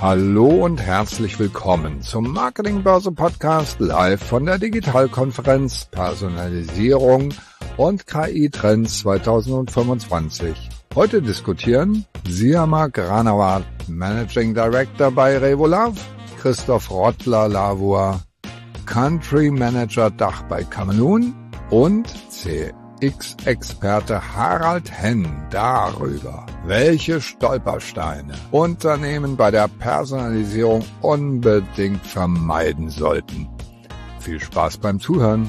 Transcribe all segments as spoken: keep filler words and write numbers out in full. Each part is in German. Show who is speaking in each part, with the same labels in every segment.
Speaker 1: Hallo und herzlich willkommen zum Marketingbörse Podcast live von der Digitalkonferenz Personalisierung und K I-Trends zwanzig fünfundzwanzig. Heute diskutieren Siamak Ranawat, Managing Director bei Revolave, Christoph Rottler-Lavua, Country Manager Dach bei Camelun und C X-Experte Harald Henn darüber, welche Stolpersteine Unternehmen bei der Personalisierung unbedingt vermeiden sollten. Viel Spaß beim Zuhören.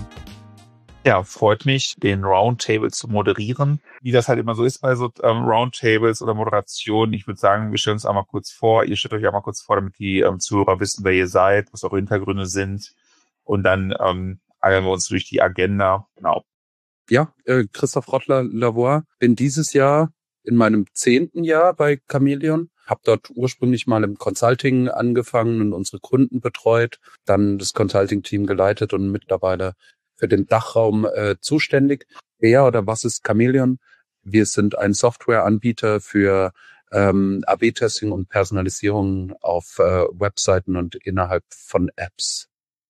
Speaker 2: Ja, freut mich, den Roundtable zu moderieren. Wie das halt immer so ist bei so ähm, Roundtables oder Moderationen. Ich würde sagen, wir stellen uns einmal kurz vor. Ihr stellt euch einmal kurz vor, damit die ähm, Zuhörer wissen, wer ihr seid, was eure Hintergründe sind. Und dann ähm, eiern wir uns durch die Agenda. Genau.
Speaker 3: Ja, äh, Christoph Rottler-Lavua, bin dieses Jahr in meinem zehnten Jahr bei Chameleon, habe dort ursprünglich mal im Consulting angefangen und unsere Kunden betreut, dann das Consulting-Team geleitet und mittlerweile für den Dachraum äh, zuständig. Wer oder was ist Chameleon? Wir sind ein Softwareanbieter für ähm, A B-Testing und Personalisierung auf äh, Webseiten und innerhalb von Apps.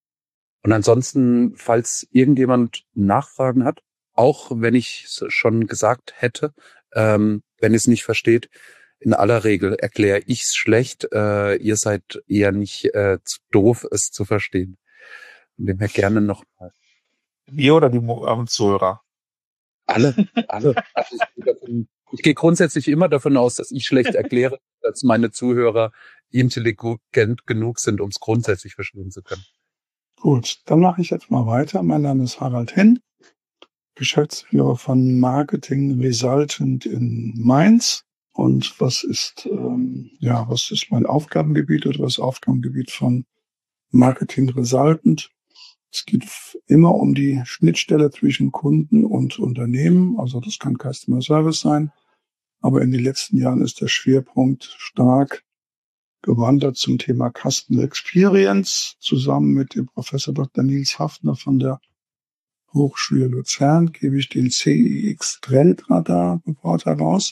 Speaker 3: Und ansonsten, falls irgendjemand Nachfragen hat, auch wenn ich es schon gesagt hätte, ähm, wenn ihr es nicht versteht, in aller Regel erkläre ich es schlecht. Äh, ihr seid eher nicht äh, zu doof, es zu verstehen. Von dem her gerne nochmal.
Speaker 2: Wir oder die ähm, Zuhörer?
Speaker 3: Alle, alle. Also ich, gehe davon, ich gehe grundsätzlich immer davon aus, dass ich schlecht erkläre, dass meine Zuhörer intelligent genug sind, um es grundsätzlich verstehen zu können.
Speaker 4: Gut, dann mache ich jetzt mal weiter. Mein Name ist Harald Henn, Geschäftsführer von Marketing Resultant in Mainz. Und was ist, ähm, ja, was ist mein Aufgabengebiet oder das Aufgabengebiet von Marketing Resultant? Es geht immer um die Schnittstelle zwischen Kunden und Unternehmen. Also das kann Customer Service sein. Aber in den letzten Jahren ist der Schwerpunkt stark gewandert zum Thema Customer Experience. Zusammen mit dem Professor Doktor Nils Hafner von der Hochschule Luzern gebe ich den C I X-Trendradar-Report heraus.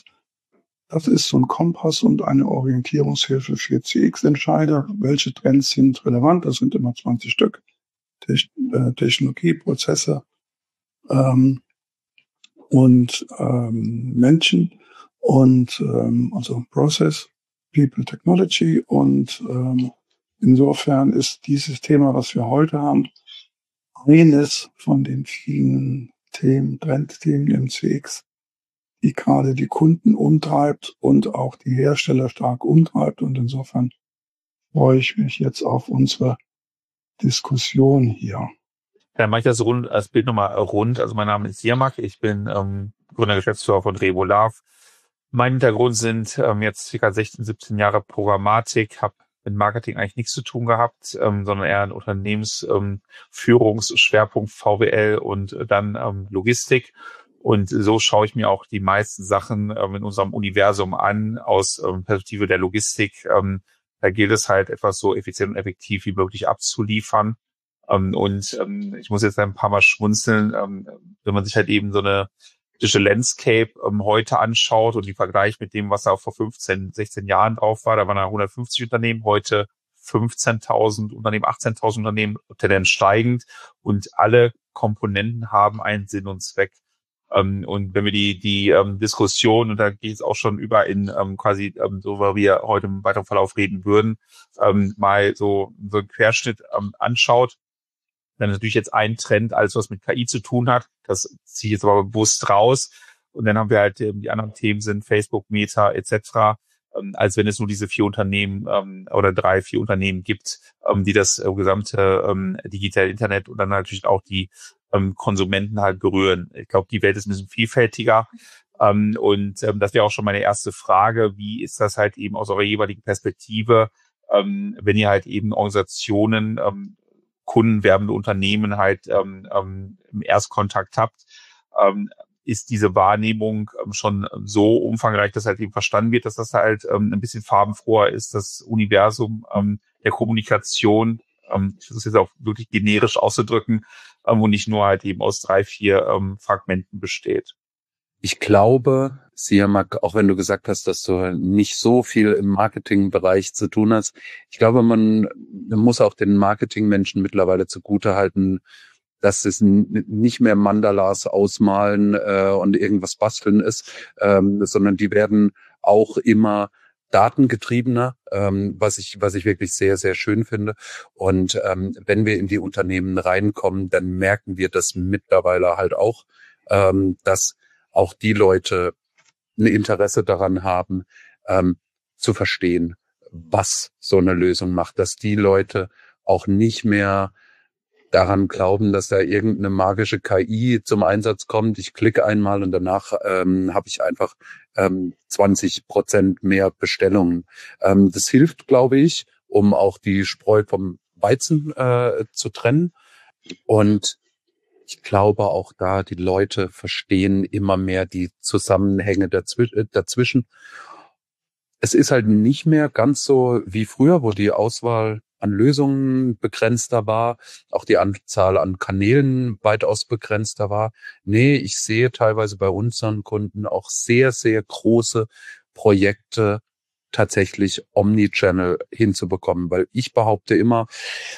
Speaker 4: Das ist so ein Kompass und eine Orientierungshilfe für C X-Entscheider. Welche Trends sind relevant? Das sind immer zwanzig Stück. Technologie, Prozesse ähm, und ähm, Menschen und ähm, also Process, People, Technology. Und ähm, insofern ist dieses Thema, was wir heute haben, eines von den vielen Themen, Trendthemen im C X, die gerade die Kunden umtreibt und auch die Hersteller stark umtreibt. Und insofern freue ich mich jetzt auf unsere Diskussion hier.
Speaker 2: Dann mache ich das rund, das Bild nochmal rund. Also mein Name ist Siamak, ich bin ähm, Gründer, Geschäftsführer von Revolave. Mein Hintergrund sind ähm, jetzt ca. sechzehn, siebzehn Jahre Programmatik, habe mit Marketing eigentlich nichts zu tun gehabt, ähm, sondern eher ein Unternehmensführungsschwerpunkt ähm, V W L und äh, dann ähm, Logistik. Und so schaue ich mir auch die meisten Sachen ähm, in unserem Universum an, aus ähm, Perspektive der Logistik. Ähm, da gilt es halt, etwas so effizient und effektiv wie möglich abzuliefern. Ähm, und ähm, ich muss jetzt ein paar Mal schmunzeln, ähm, wenn man sich halt eben so eine Digital Landscape ähm, heute anschaut und die Vergleich mit dem, was da vor fünfzehn, sechzehn Jahren drauf war. Da waren da hundertfünfzig Unternehmen, heute fünfzehntausend Unternehmen, achtzehntausend Unternehmen, Tendenz steigend, und alle Komponenten haben einen Sinn und Zweck. Ähm, und wenn wir die die ähm, Diskussion, und da geht es auch schon über in ähm, quasi ähm, so, weil wir heute im weiteren Verlauf reden würden, ähm, mal so so einen Querschnitt ähm, anschaut, dann ist natürlich jetzt ein Trend, alles was mit K I zu tun hat. Das ziehe ich jetzt aber bewusst raus. Und dann haben wir halt, ähm, die anderen Themen sind Facebook, Meta et cetera, ähm, als wenn es nur diese vier Unternehmen ähm, oder drei, vier Unternehmen gibt, ähm, die das äh, gesamte ähm, digitale Internet und dann natürlich auch die ähm, Konsumenten halt berühren. Ich glaube, die Welt ist ein bisschen vielfältiger. Ähm, und ähm, das wäre auch schon meine erste Frage. Wie ist das halt eben aus eurer jeweiligen Perspektive, ähm, wenn ihr halt eben Organisationen, ähm, kundenwerbende Unternehmen halt ähm, ähm, im Erstkontakt habt, ähm, ist diese Wahrnehmung ähm, schon so umfangreich, dass halt eben verstanden wird, dass das halt ähm, ein bisschen farbenfroher ist, das Universum ähm, der Kommunikation, ähm, ich versuche es jetzt auch wirklich generisch auszudrücken, ähm, und nicht nur halt eben aus drei, vier ähm, Fragmenten besteht.
Speaker 3: Ich glaube, Siamak, auch wenn du gesagt hast, dass du nicht so viel im Marketingbereich zu tun hast, ich glaube, man muss auch den Marketingmenschen mittlerweile zugutehalten, dass es nicht mehr Mandalas ausmalen äh, und irgendwas basteln ist, ähm, sondern die werden auch immer datengetriebener, ähm, was ich was ich wirklich sehr, sehr schön finde. Und ähm, wenn wir in die Unternehmen reinkommen, dann merken wir das mittlerweile halt auch, ähm, dass auch die Leute ein Interesse daran haben, ähm, zu verstehen, was so eine Lösung macht, dass die Leute auch nicht mehr daran glauben, dass da irgendeine magische K I zum Einsatz kommt. Ich klicke einmal und danach ähm, habe ich einfach ähm, zwanzig Prozent mehr Bestellungen. Ähm, das hilft, glaube ich, um auch die Spreu vom Weizen äh, zu trennen. Und ich glaube auch da, die Leute verstehen immer mehr die Zusammenhänge dazw- dazwischen. Es ist halt nicht mehr ganz so wie früher, wo die Auswahl an Lösungen begrenzter war, auch die Anzahl an Kanälen weitaus begrenzter war. Nee, ich sehe teilweise bei unseren Kunden auch sehr, sehr große Projekte tatsächlich Omnichannel hinzubekommen, weil ich behaupte immer,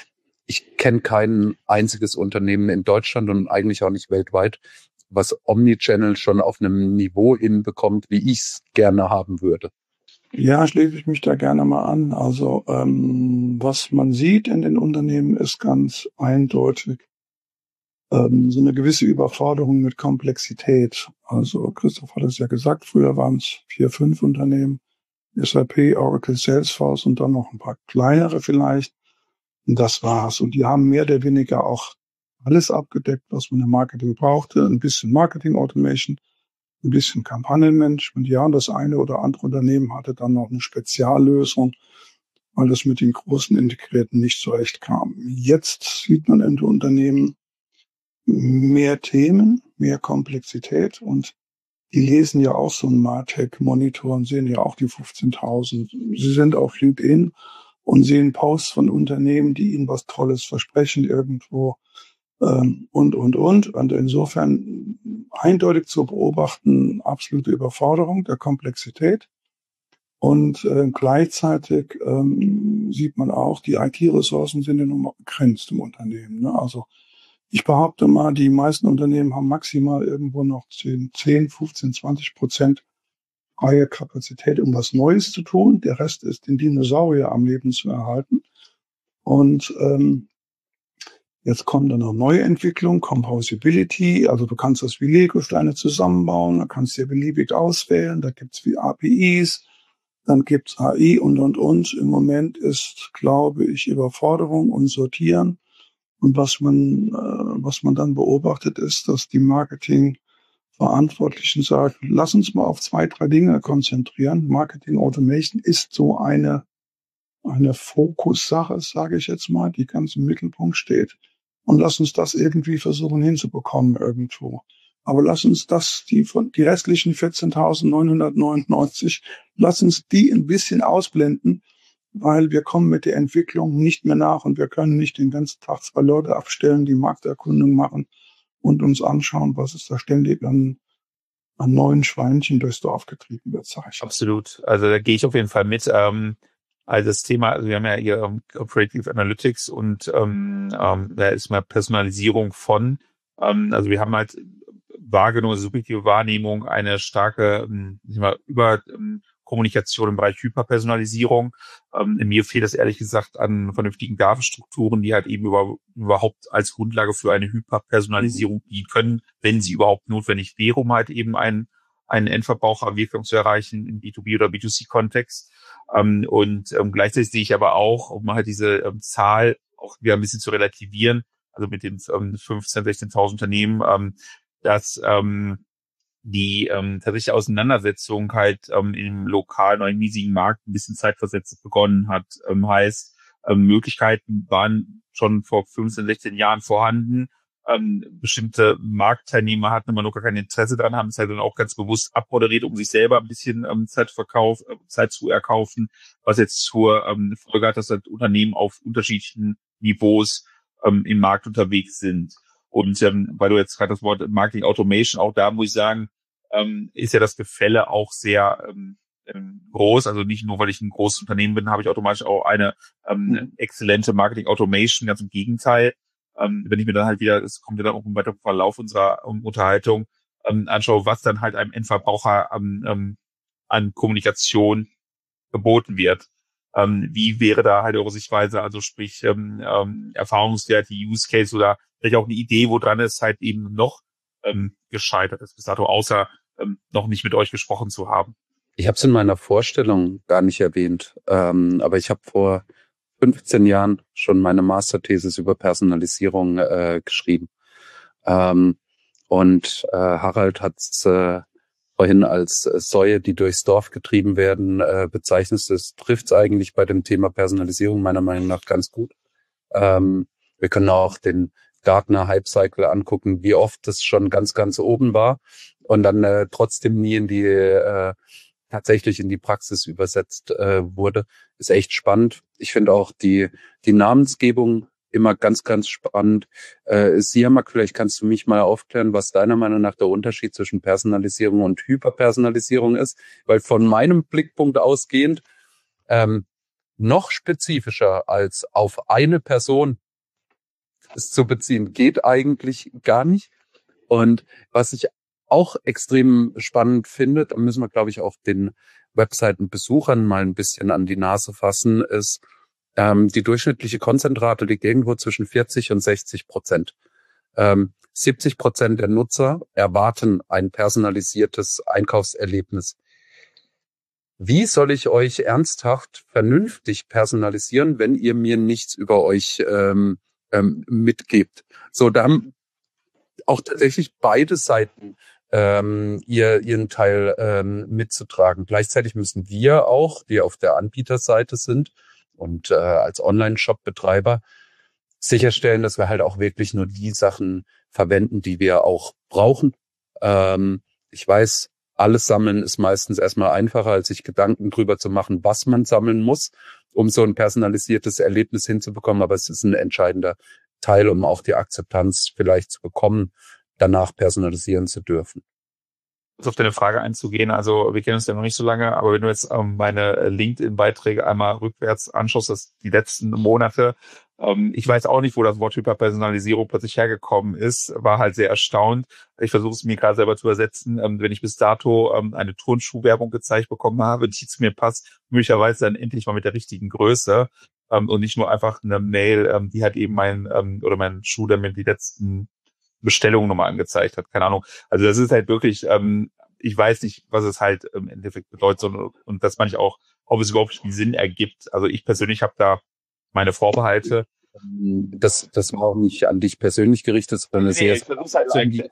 Speaker 3: ich kenne kein einziges Unternehmen in Deutschland und eigentlich auch nicht weltweit, was Omnichannel schon auf einem Niveau hinbekommt, wie ich es gerne haben würde.
Speaker 4: Ja, schließe ich mich da gerne mal an. Also ähm, was man sieht in den Unternehmen ist ganz eindeutig ähm, so eine gewisse Überforderung mit Komplexität. Also Christoph hat es ja gesagt, früher waren es vier, fünf Unternehmen, S A P, Oracle, Salesforce und dann noch ein paar kleinere vielleicht. Und das war's. Und die haben mehr oder weniger auch alles abgedeckt, was man im Marketing brauchte. Ein bisschen Marketing Automation, ein bisschen Kampagnenmanagement. Ja, und das eine oder andere Unternehmen hatte dann noch eine Speziallösung, weil das mit den großen Integrierten nicht zurechtkam. Jetzt sieht man in den Unternehmen mehr Themen, mehr Komplexität und die lesen ja auch so einen Martech-Monitor und sehen ja auch die fünfzehntausend. Sie sind auf LinkedIn und sehen Posts von Unternehmen, die ihnen was Tolles versprechen irgendwo ähm, und, und, und. Und insofern eindeutig zu beobachten, absolute Überforderung der Komplexität. Und äh, gleichzeitig ähm, sieht man auch, die I T-Ressourcen sind ja nun mal begrenzt im Unternehmen. Ne? Also ich behaupte mal, die meisten Unternehmen haben maximal irgendwo noch zehn, fünfzehn, zwanzig Prozent freie Kapazität, um was Neues zu tun. Der Rest ist den Dinosaurier am Leben zu erhalten. Und ähm, jetzt kommen dann noch neue Entwicklungen, Composability. Also du kannst das wie Lego-Steine zusammenbauen, da kannst du dir beliebig auswählen, da gibt's wie A P Is, dann gibt's A I und, und, und. Im Moment ist, glaube ich, Überforderung und Sortieren. Und was man, äh, was man dann beobachtet, ist, dass die Marketingverantwortlichen sagen, lass uns mal auf zwei, drei Dinge konzentrieren. Marketing Automation ist so eine, eine Fokussache, sage ich jetzt mal, die ganz im Mittelpunkt steht. Und lass uns das irgendwie versuchen hinzubekommen irgendwo. Aber lass uns das, die von, die restlichen vierzehntausendneunhundertneunundneunzig, lass uns die ein bisschen ausblenden, weil wir kommen mit der Entwicklung nicht mehr nach und wir können nicht den ganzen Tag zwei Leute abstellen, die Markterkundung machen und uns anschauen, was ist da ständig an, an neuen Schweinchen durchs Dorf getrieben wird, sag ich.
Speaker 2: Absolut. Also da gehe ich auf jeden Fall mit. Ähm, also das Thema, also wir haben ja hier um, Operative Analytics und ähm, ähm, da ist mal Personalisierung von. Ähm, also wir haben halt wahrgenommen, subjektive Wahrnehmung, eine starke ähm, ich mal, über ähm, Kommunikation im Bereich Hyperpersonalisierung. Ähm, mir fehlt es ehrlich gesagt an vernünftigen Datenstrukturen, die halt eben über, überhaupt als Grundlage für eine Hyperpersonalisierung dienen können, wenn sie überhaupt notwendig wäre, um halt eben einen, einen Endverbraucherwirkung zu erreichen im B zwei B oder B zwei C-Kontext. Ähm, und ähm, gleichzeitig sehe ich aber auch, um halt diese ähm, Zahl auch wieder ein bisschen zu relativieren, also mit den ähm, fünfzehntausend, sechzehntausend Unternehmen, ähm, dass ähm, die ähm, tatsächliche Auseinandersetzung halt ähm, im lokalen oder im hiesigen Markt ein bisschen zeitversetzt begonnen hat. Ähm, heißt, ähm, Möglichkeiten waren schon vor fünfzehn, sechzehn Jahren vorhanden. Ähm, bestimmte Marktteilnehmer hatten immer noch gar kein Interesse dran, haben es halt dann auch ganz bewusst abmoderiert, um sich selber ein bisschen ähm, Zeitverkauf, äh, Zeit zu erkaufen, was jetzt zur ähm, Folge hat, dass halt Unternehmen auf unterschiedlichen Niveaus ähm, im Markt unterwegs sind. Und ähm, weil du jetzt gerade das Wort Marketing Automation, auch da muss ich sagen, ähm, ist ja das Gefälle auch sehr ähm, ähm, groß. Also nicht nur, weil ich ein großes Unternehmen bin, habe ich automatisch auch eine ähm, mhm. exzellente Marketing-Automation. Ganz im Gegenteil. Ähm, wenn ich mir dann halt wieder, es kommt ja dann auch im weiteren Verlauf unserer um, Unterhaltung, ähm, anschaue, was dann halt einem Endverbraucher ähm, ähm, an Kommunikation geboten wird. Ähm, wie wäre da halt eure Sichtweise, also sprich ähm, ähm, Erfahrungswerte, Use Case oder vielleicht auch eine Idee, woran es halt eben noch ähm, gescheitert ist bis dato, außer ähm, noch nicht mit euch gesprochen zu haben?
Speaker 3: Ich habe es in meiner Vorstellung gar nicht erwähnt, ähm, aber ich habe vor fünfzehn Jahren schon meine Masterthesis über Personalisierung äh, geschrieben. Ähm, und äh, Harald hat es äh, vorhin als äh, Säue, die durchs Dorf getrieben werden, äh, bezeichnet. Das trifft es eigentlich bei dem Thema Personalisierung meiner Meinung nach ganz gut. Ähm, wir können auch den Gartner Hype Cycle angucken, wie oft das schon ganz, ganz oben war und dann äh, trotzdem nie in die äh, tatsächlich in die Praxis übersetzt äh, wurde. Ist echt spannend. Ich finde auch die die Namensgebung immer ganz, ganz spannend. Äh, Siamak, vielleicht kannst du mich mal aufklären, was deiner Meinung nach der Unterschied zwischen Personalisierung und Hyperpersonalisierung ist, weil von meinem Blickpunkt ausgehend ähm, noch spezifischer als auf eine Person es zu beziehen, geht eigentlich gar nicht. Und was ich auch extrem spannend finde, da müssen wir, glaube ich, auch den Webseitenbesuchern mal ein bisschen an die Nase fassen, ist, ähm, die durchschnittliche Konzentrate liegt irgendwo zwischen vierzig und sechzig Prozent. Ähm, siebzig Prozent der Nutzer erwarten ein personalisiertes Einkaufserlebnis. Wie soll ich euch ernsthaft vernünftig personalisieren, wenn ihr mir nichts über euch ähm, ähm, mitgebt? So, da haben auch tatsächlich beide Seiten ähm, ihr, ihren Teil ähm, mitzutragen. Gleichzeitig müssen wir auch, die auf der Anbieterseite sind und äh, als Online-Shop-Betreiber, sicherstellen, dass wir halt auch wirklich nur die Sachen verwenden, die wir auch brauchen. Ähm, ich weiß, alles sammeln ist meistens erstmal einfacher, als sich Gedanken drüber zu machen, was man sammeln muss, um so ein personalisiertes Erlebnis hinzubekommen. Aber es ist ein entscheidender Teil, um auch die Akzeptanz vielleicht zu bekommen, danach personalisieren zu dürfen.
Speaker 2: Auf deine Frage einzugehen, also wir kennen uns ja noch nicht so lange, aber wenn du jetzt ähm, meine LinkedIn-Beiträge einmal rückwärts anschaust, das die letzten Monate, ähm, ich weiß auch nicht, wo das Wort Hyperpersonalisierung plötzlich hergekommen ist, war halt sehr erstaunt. Ich versuche es mir gerade selber zu übersetzen, ähm, wenn ich bis dato ähm, eine Turnschuhwerbung gezeigt bekommen habe, die zu mir passt, möglicherweise dann endlich mal mit der richtigen Größe ähm, und nicht nur einfach eine Mail, ähm, die halt eben mein ähm, oder mein Schuh, der mir die letzten Bestellung nochmal angezeigt hat, keine Ahnung. Also das ist halt wirklich, ähm, ich weiß nicht, was es halt im Endeffekt bedeutet, sondern, und das meine ich auch, ob es überhaupt einen Sinn ergibt. Also ich persönlich habe da meine Vorbehalte.
Speaker 3: Das, das war auch nicht an dich persönlich gerichtet, sondern
Speaker 2: nee,
Speaker 3: es
Speaker 2: ich versuche halt zu erklären.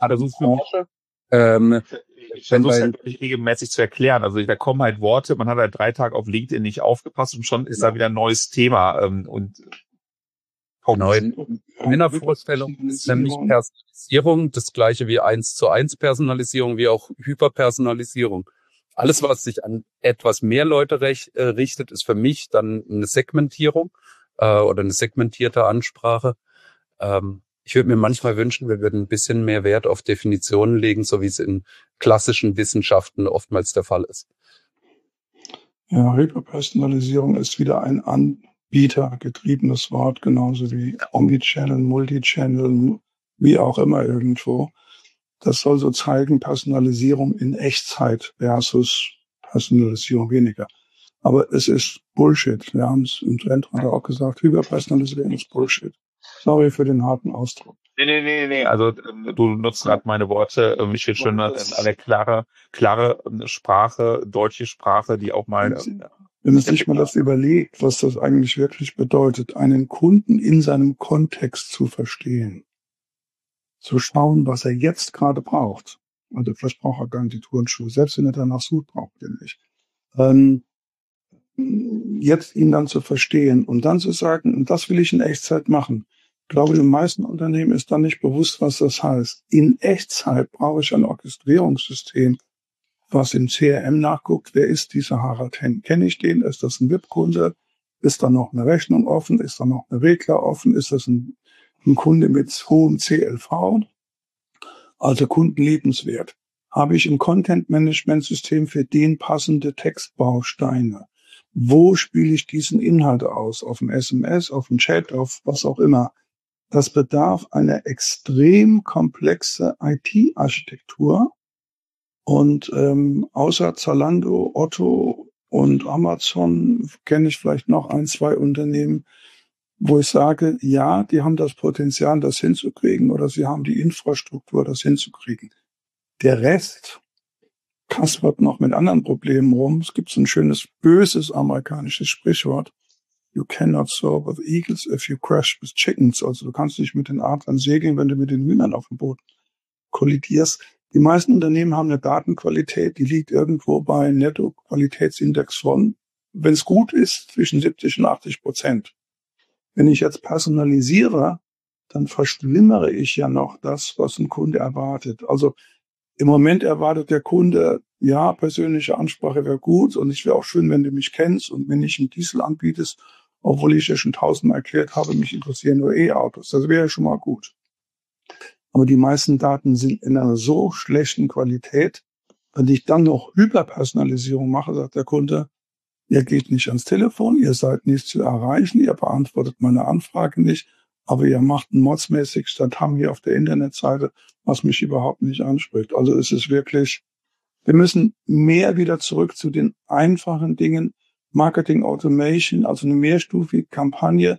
Speaker 3: Ähm,
Speaker 2: ich versuche es halt wirklich regelmäßig zu erklären. Also da kommen halt Worte, man hat halt drei Tage auf LinkedIn nicht aufgepasst und schon ist genau. da wieder ein neues Thema. Ähm, und
Speaker 3: Genau, in meiner Vorstellung ist nämlich Personalisierung das gleiche wie eins zu eins Personalisierung, wie auch Hyperpersonalisierung. Alles, was sich an etwas mehr Leute rech, äh, richtet, ist für mich dann eine Segmentierung äh, oder eine segmentierte Ansprache. Ähm, ich würde mir manchmal wünschen, wir würden ein bisschen mehr Wert auf Definitionen legen, so wie es in klassischen Wissenschaften oftmals der Fall ist.
Speaker 4: Ja, Hyperpersonalisierung ist wieder ein anbietergetriebenes Wort, genauso wie Omnichannel, Multichannel, wie auch immer irgendwo. Das soll so zeigen, Personalisierung in Echtzeit versus Personalisierung weniger. Aber es ist Bullshit. Wir haben es im Trend auch gesagt, Hyperpersonalisierung ist Bullshit. Sorry für den harten Ausdruck.
Speaker 2: Nee, nee, nee, nee. Also du nutzt gerade meine Worte. Ich will schon eine klare, klare Sprache, deutsche Sprache, die auch mal...
Speaker 4: Wenn man sich mal das überlegt, was das eigentlich wirklich bedeutet, einen Kunden in seinem Kontext zu verstehen, zu schauen, was er jetzt gerade braucht. Also vielleicht braucht er gar nicht die Turnschuhe, selbst wenn er danach sucht, braucht er nicht. Ähm, jetzt ihn dann zu verstehen und dann zu sagen, und das will ich in Echtzeit machen. Ich glaube, den meisten Unternehmen ist dann nicht bewusst, was das heißt. In Echtzeit brauche ich ein Orchestrierungssystem, was im C R M nachguckt, wer ist dieser Harald Henn? Kenne ich den? Ist das ein V I P-Kunde? Ist da noch eine Rechnung offen? Ist da noch eine Regler offen? Ist das ein, ein Kunde mit hohem C L V? Also kundenliebenswert. Habe ich ein Content-Management-System für den passende Textbausteine? Wo spiele ich diesen Inhalt aus? Auf dem S M S, auf dem Chat, auf was auch immer. Das bedarf einer extrem komplexe I T-Architektur. Und ähm, außer Zalando, Otto und Amazon kenne ich vielleicht noch ein, zwei Unternehmen, wo ich sage, ja, die haben das Potenzial, das hinzukriegen, oder sie haben die Infrastruktur, das hinzukriegen. Der Rest kaspert noch mit anderen Problemen rum. Es gibt so ein schönes, böses amerikanisches Sprichwort. You cannot soar with eagles if you crash with chickens. Also du kannst nicht mit den Adlern segeln, wenn du mit den Hühnern auf dem Boot kollidierst. Die meisten Unternehmen haben eine Datenqualität, die liegt irgendwo bei Netto-Qualitätsindex von, wenn es gut ist, zwischen siebzig und achtzig Prozent. Wenn ich jetzt personalisiere, dann verschlimmere ich ja noch das, was ein Kunde erwartet. Also im Moment erwartet der Kunde, ja, persönliche Ansprache wäre gut und es wäre auch schön, wenn du mich kennst und wenn nicht einen Diesel anbietest, obwohl ich ja schon tausendmal erklärt habe, mich interessieren nur E-Autos. Das wäre ja schon mal gut. Aber die meisten Daten sind in einer so schlechten Qualität, wenn ich dann noch Hyperpersonalisierung mache, sagt der Kunde, ihr geht nicht ans Telefon, ihr seid nicht zu erreichen, ihr beantwortet meine Anfrage nicht, aber ihr macht ein modsmäßig Statam hier auf der Internetseite, was mich überhaupt nicht anspricht. Also es ist wirklich, wir müssen mehr wieder zurück zu den einfachen Dingen, Marketing Automation, also eine mehrstufige Kampagne.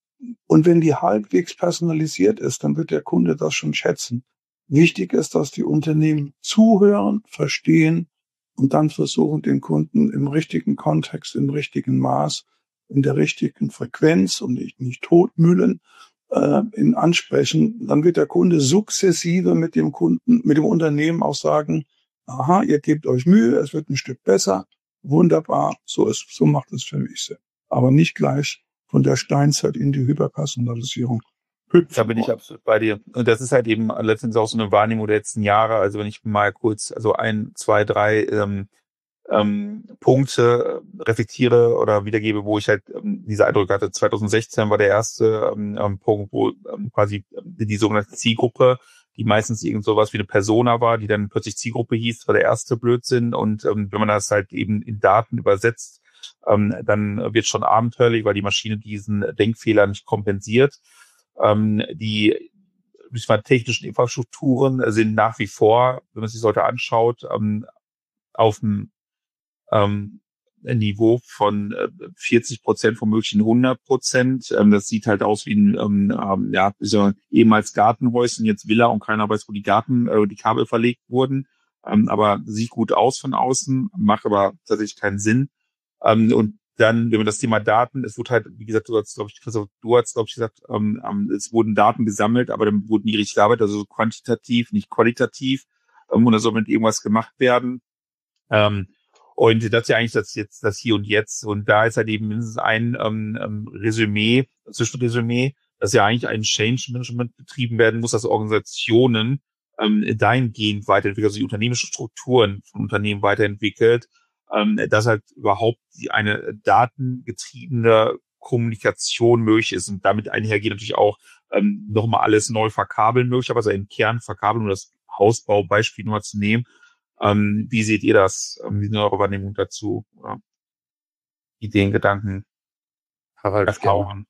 Speaker 4: Und wenn die halbwegs personalisiert ist, dann wird der Kunde das schon schätzen. Wichtig ist, dass die Unternehmen zuhören, verstehen und dann versuchen, den Kunden im richtigen Kontext, im richtigen Maß, in der richtigen Frequenz und nicht, nicht totmühlen, äh, in ansprechen. Dann wird der Kunde sukzessive mit dem Kunden, mit dem Unternehmen auch sagen, aha, ihr gebt euch Mühe, es wird ein Stück besser, wunderbar, so ist, so macht es für mich Sinn. Aber nicht gleich von der Steinzeit in die Hyperpersonalisierung.
Speaker 2: Da bin ich absolut bei dir. Und das ist halt eben letztendlich auch so eine Wahrnehmung der letzten Jahre. Also wenn ich mal kurz, also ein, zwei, drei ähm, ähm, Punkte reflektiere oder wiedergebe, wo ich halt ähm, diese Eindrücke hatte. zwanzig sechzehn war der erste ähm, ähm, Punkt, wo ähm, quasi die sogenannte Zielgruppe, die meistens irgend sowas wie eine Persona war, die dann plötzlich Zielgruppe hieß, war der erste Blödsinn. Und ähm, wenn man das halt eben in Daten übersetzt, ähm, dann wird schon abenteuerlich, weil die Maschine diesen Denkfehler nicht kompensiert. Ähm, die technischen Infrastrukturen sind nach wie vor, wenn man sich das heute anschaut, ähm, auf dem ähm, Niveau von äh, vierzig Prozent von möglichen hundert Prozent. Ähm, das sieht halt aus wie ein ähm, ähm, ja, so ehemals Gartenhäuschen, jetzt Villa und keiner weiß, wo die Garten, äh, die Kabel verlegt wurden. Ähm, aber sieht gut aus von außen, macht aber tatsächlich keinen Sinn. Ähm, und dann, wenn man das Thema Daten, es wurde halt, wie gesagt, du hast, glaube ich, Christoph, du hast, glaube ich, gesagt, ähm, ähm, es wurden Daten gesammelt, aber dann wurden die richtig gearbeitet, also so quantitativ, nicht qualitativ, ähm, und da soll mit irgendwas gemacht werden. Ähm, und das ist ja eigentlich das jetzt, das Hier und Jetzt. Und da ist halt eben mindestens ein ähm, ähm, Resümee, Zwischenresümee, dass ja eigentlich ein Change Management betrieben werden muss, dass Organisationen ähm, dahingehend weiterentwickelt, also die unternehmerischen Strukturen von Unternehmen weiterentwickelt, ähm, dass halt überhaupt die, eine datengetriebene Kommunikation möglich ist und damit einhergeht natürlich auch ähm, nochmal alles neu verkabeln möglich, aber so im Kern verkabeln, um das Hausbaubeispiel nur zu nehmen. Ähm, wie seht ihr das? Ähm, wie ist eure Wahrnehmung dazu? Oder Ideen, Gedanken,
Speaker 3: Harald,
Speaker 2: Erfahrungen?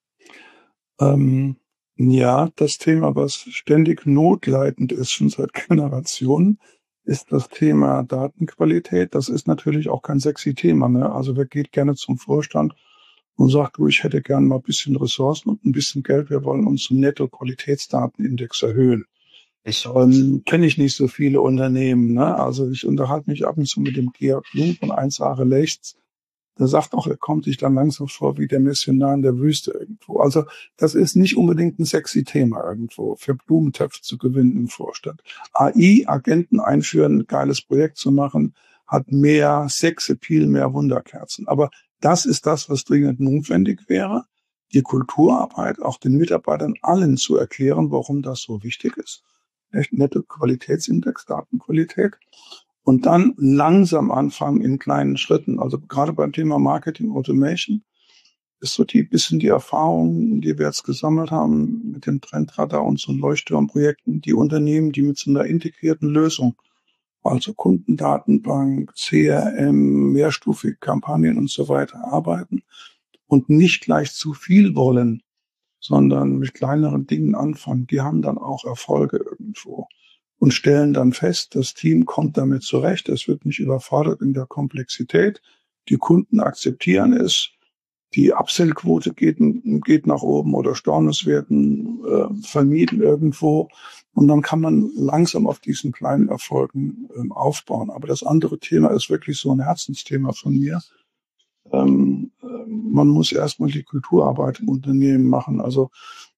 Speaker 4: Ähm, ja, das Thema, was ständig notleidend ist, schon seit Generationen, ist das Thema Datenqualität. Das ist natürlich auch kein sexy Thema, ne? Also wer geht gerne zum Vorstand und sagt, du, ich hätte gerne mal ein bisschen Ressourcen und ein bisschen Geld, wir wollen unseren Netto-Qualitätsdatenindex erhöhen.
Speaker 2: Ich
Speaker 4: Ähm, kenne ich nicht so viele Unternehmen, ne? Also ich unterhalte mich ab und zu mit dem Georg Blum von eins Jahre Lechts. Der sagt auch, er kommt sich dann langsam vor wie der Missionar in der Wüste irgendwo. Also das ist nicht unbedingt ein sexy Thema irgendwo, für Blumentöpfe zu gewinnen im Vorstand. A I, Agenten einführen, ein geiles Projekt zu machen, hat mehr Sexappeal, mehr Wunderkerzen. Aber das ist das, was dringend notwendig wäre, die Kulturarbeit auch den Mitarbeitern allen zu erklären, warum das so wichtig ist. Echt nette Qualitätsindex, Datenqualität. Und dann langsam anfangen in kleinen Schritten. Also gerade beim Thema Marketing Automation ist so die bisschen die Erfahrung, die wir jetzt gesammelt haben mit dem Trendradar und so Leuchtturmprojekten, die Unternehmen, die mit so einer integrierten Lösung also Kundendatenbank, C R M, mehrstufige Kampagnen und so weiter arbeiten und nicht gleich zu viel wollen, sondern mit kleineren Dingen anfangen. Die haben dann auch Erfolge irgendwo und stellen dann fest, das Team kommt damit zurecht, es wird nicht überfordert in der Komplexität, die Kunden akzeptieren es, die Upsell-Quote geht, geht nach oben oder Stornos werden äh, vermieden irgendwo und dann kann man langsam auf diesen kleinen Erfolgen ähm, aufbauen. Aber das andere Thema ist wirklich so ein Herzensthema von mir. Ähm, äh, man muss erstmal die Kulturarbeit im Unternehmen machen. Also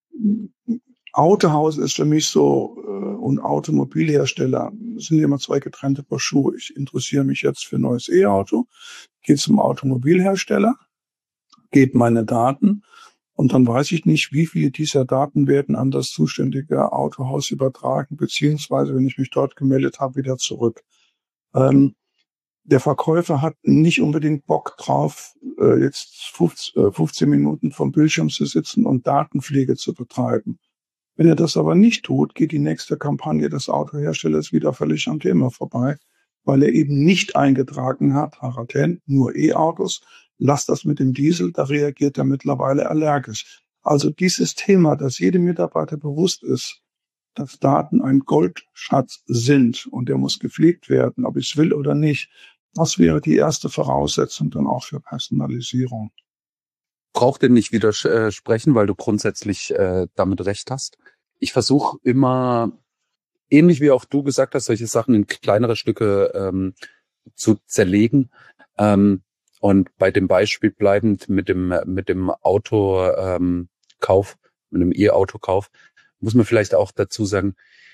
Speaker 4: Autohaus ist für mich so äh, und Automobilhersteller sind immer zwei getrennte Paar Schuhe. Ich interessiere mich jetzt für ein neues E-Auto, gehe zum Automobilhersteller, gebe meine Daten und dann weiß ich nicht, wie viele dieser Daten werden an das zuständige Autohaus übertragen, beziehungsweise, wenn ich mich dort gemeldet habe, wieder zurück. Ähm, der Verkäufer hat nicht unbedingt Bock drauf, äh, jetzt fünfzehn Minuten vom Bildschirm zu sitzen und Datenpflege zu betreiben. Wenn er das aber nicht tut, geht die nächste Kampagne des Autoherstellers wieder völlig am Thema vorbei, weil er eben nicht eingetragen hat, Harald Henn, nur E-Autos, lass das mit dem Diesel, da reagiert er mittlerweile allergisch. Also dieses Thema, dass jedem Mitarbeiter bewusst ist, dass Daten ein Goldschatz sind und der muss gepflegt werden, ob ich es will oder nicht, das wäre die erste Voraussetzung dann auch für Personalisierung.
Speaker 3: Braucht dir nicht widersprechen, weil du grundsätzlich äh, damit recht hast. Ich versuche immer, ähnlich wie auch du gesagt hast, solche Sachen in kleinere Stücke ähm, zu zerlegen. Ähm, und bei dem Beispiel bleibend mit dem mit dem Autokauf, ähm, Kauf, mit dem E-Autokauf, muss man vielleicht auch dazu sagen,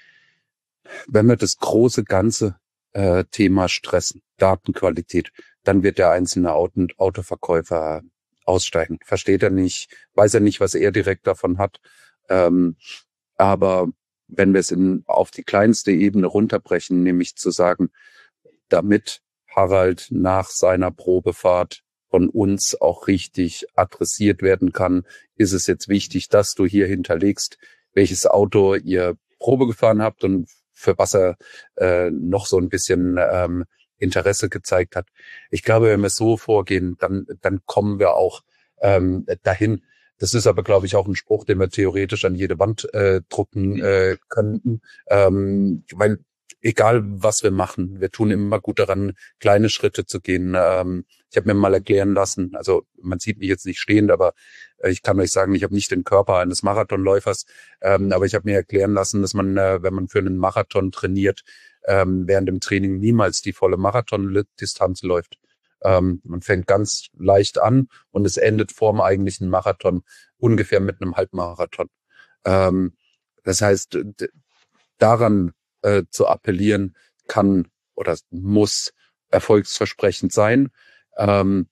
Speaker 3: wenn wir das große ganze äh, Thema stressen, Datenqualität, dann wird der einzelne Auto, Autoverkäufer aussteigen. Versteht er nicht, weiß er nicht, was er direkt davon hat. Ähm, aber wenn wir es in, auf die kleinste Ebene runterbrechen, nämlich zu sagen, damit Harald nach seiner Probefahrt von uns auch richtig adressiert werden kann, ist es jetzt wichtig, dass du hier hinterlegst, welches Auto ihr Probe gefahren habt und für was er äh, noch so ein bisschen ähm, Interesse gezeigt hat. Ich glaube, wenn wir so vorgehen, dann dann kommen wir auch ähm, dahin. Das ist aber, glaube ich, auch ein Spruch, den wir theoretisch an jede Wand äh, drucken äh, könnten, ähm, weil egal was wir machen, wir tun immer gut daran, kleine Schritte zu gehen. Ähm, ich habe mir mal erklären lassen, also man sieht mich jetzt nicht stehend, aber äh, ich kann euch sagen, ich habe nicht den Körper eines Marathonläufers, ähm, aber ich habe mir erklären lassen, dass man, äh, wenn man für einen Marathon trainiert, ähm, während dem Training niemals die volle Marathon-Distanz läuft. Ähm, man fängt ganz leicht an und es endet vorm eigentlichen Marathon ungefähr mit einem Halbmarathon. Ähm, das heißt, d- daran äh, zu appellieren kann oder muss erfolgsversprechend sein. Ähm,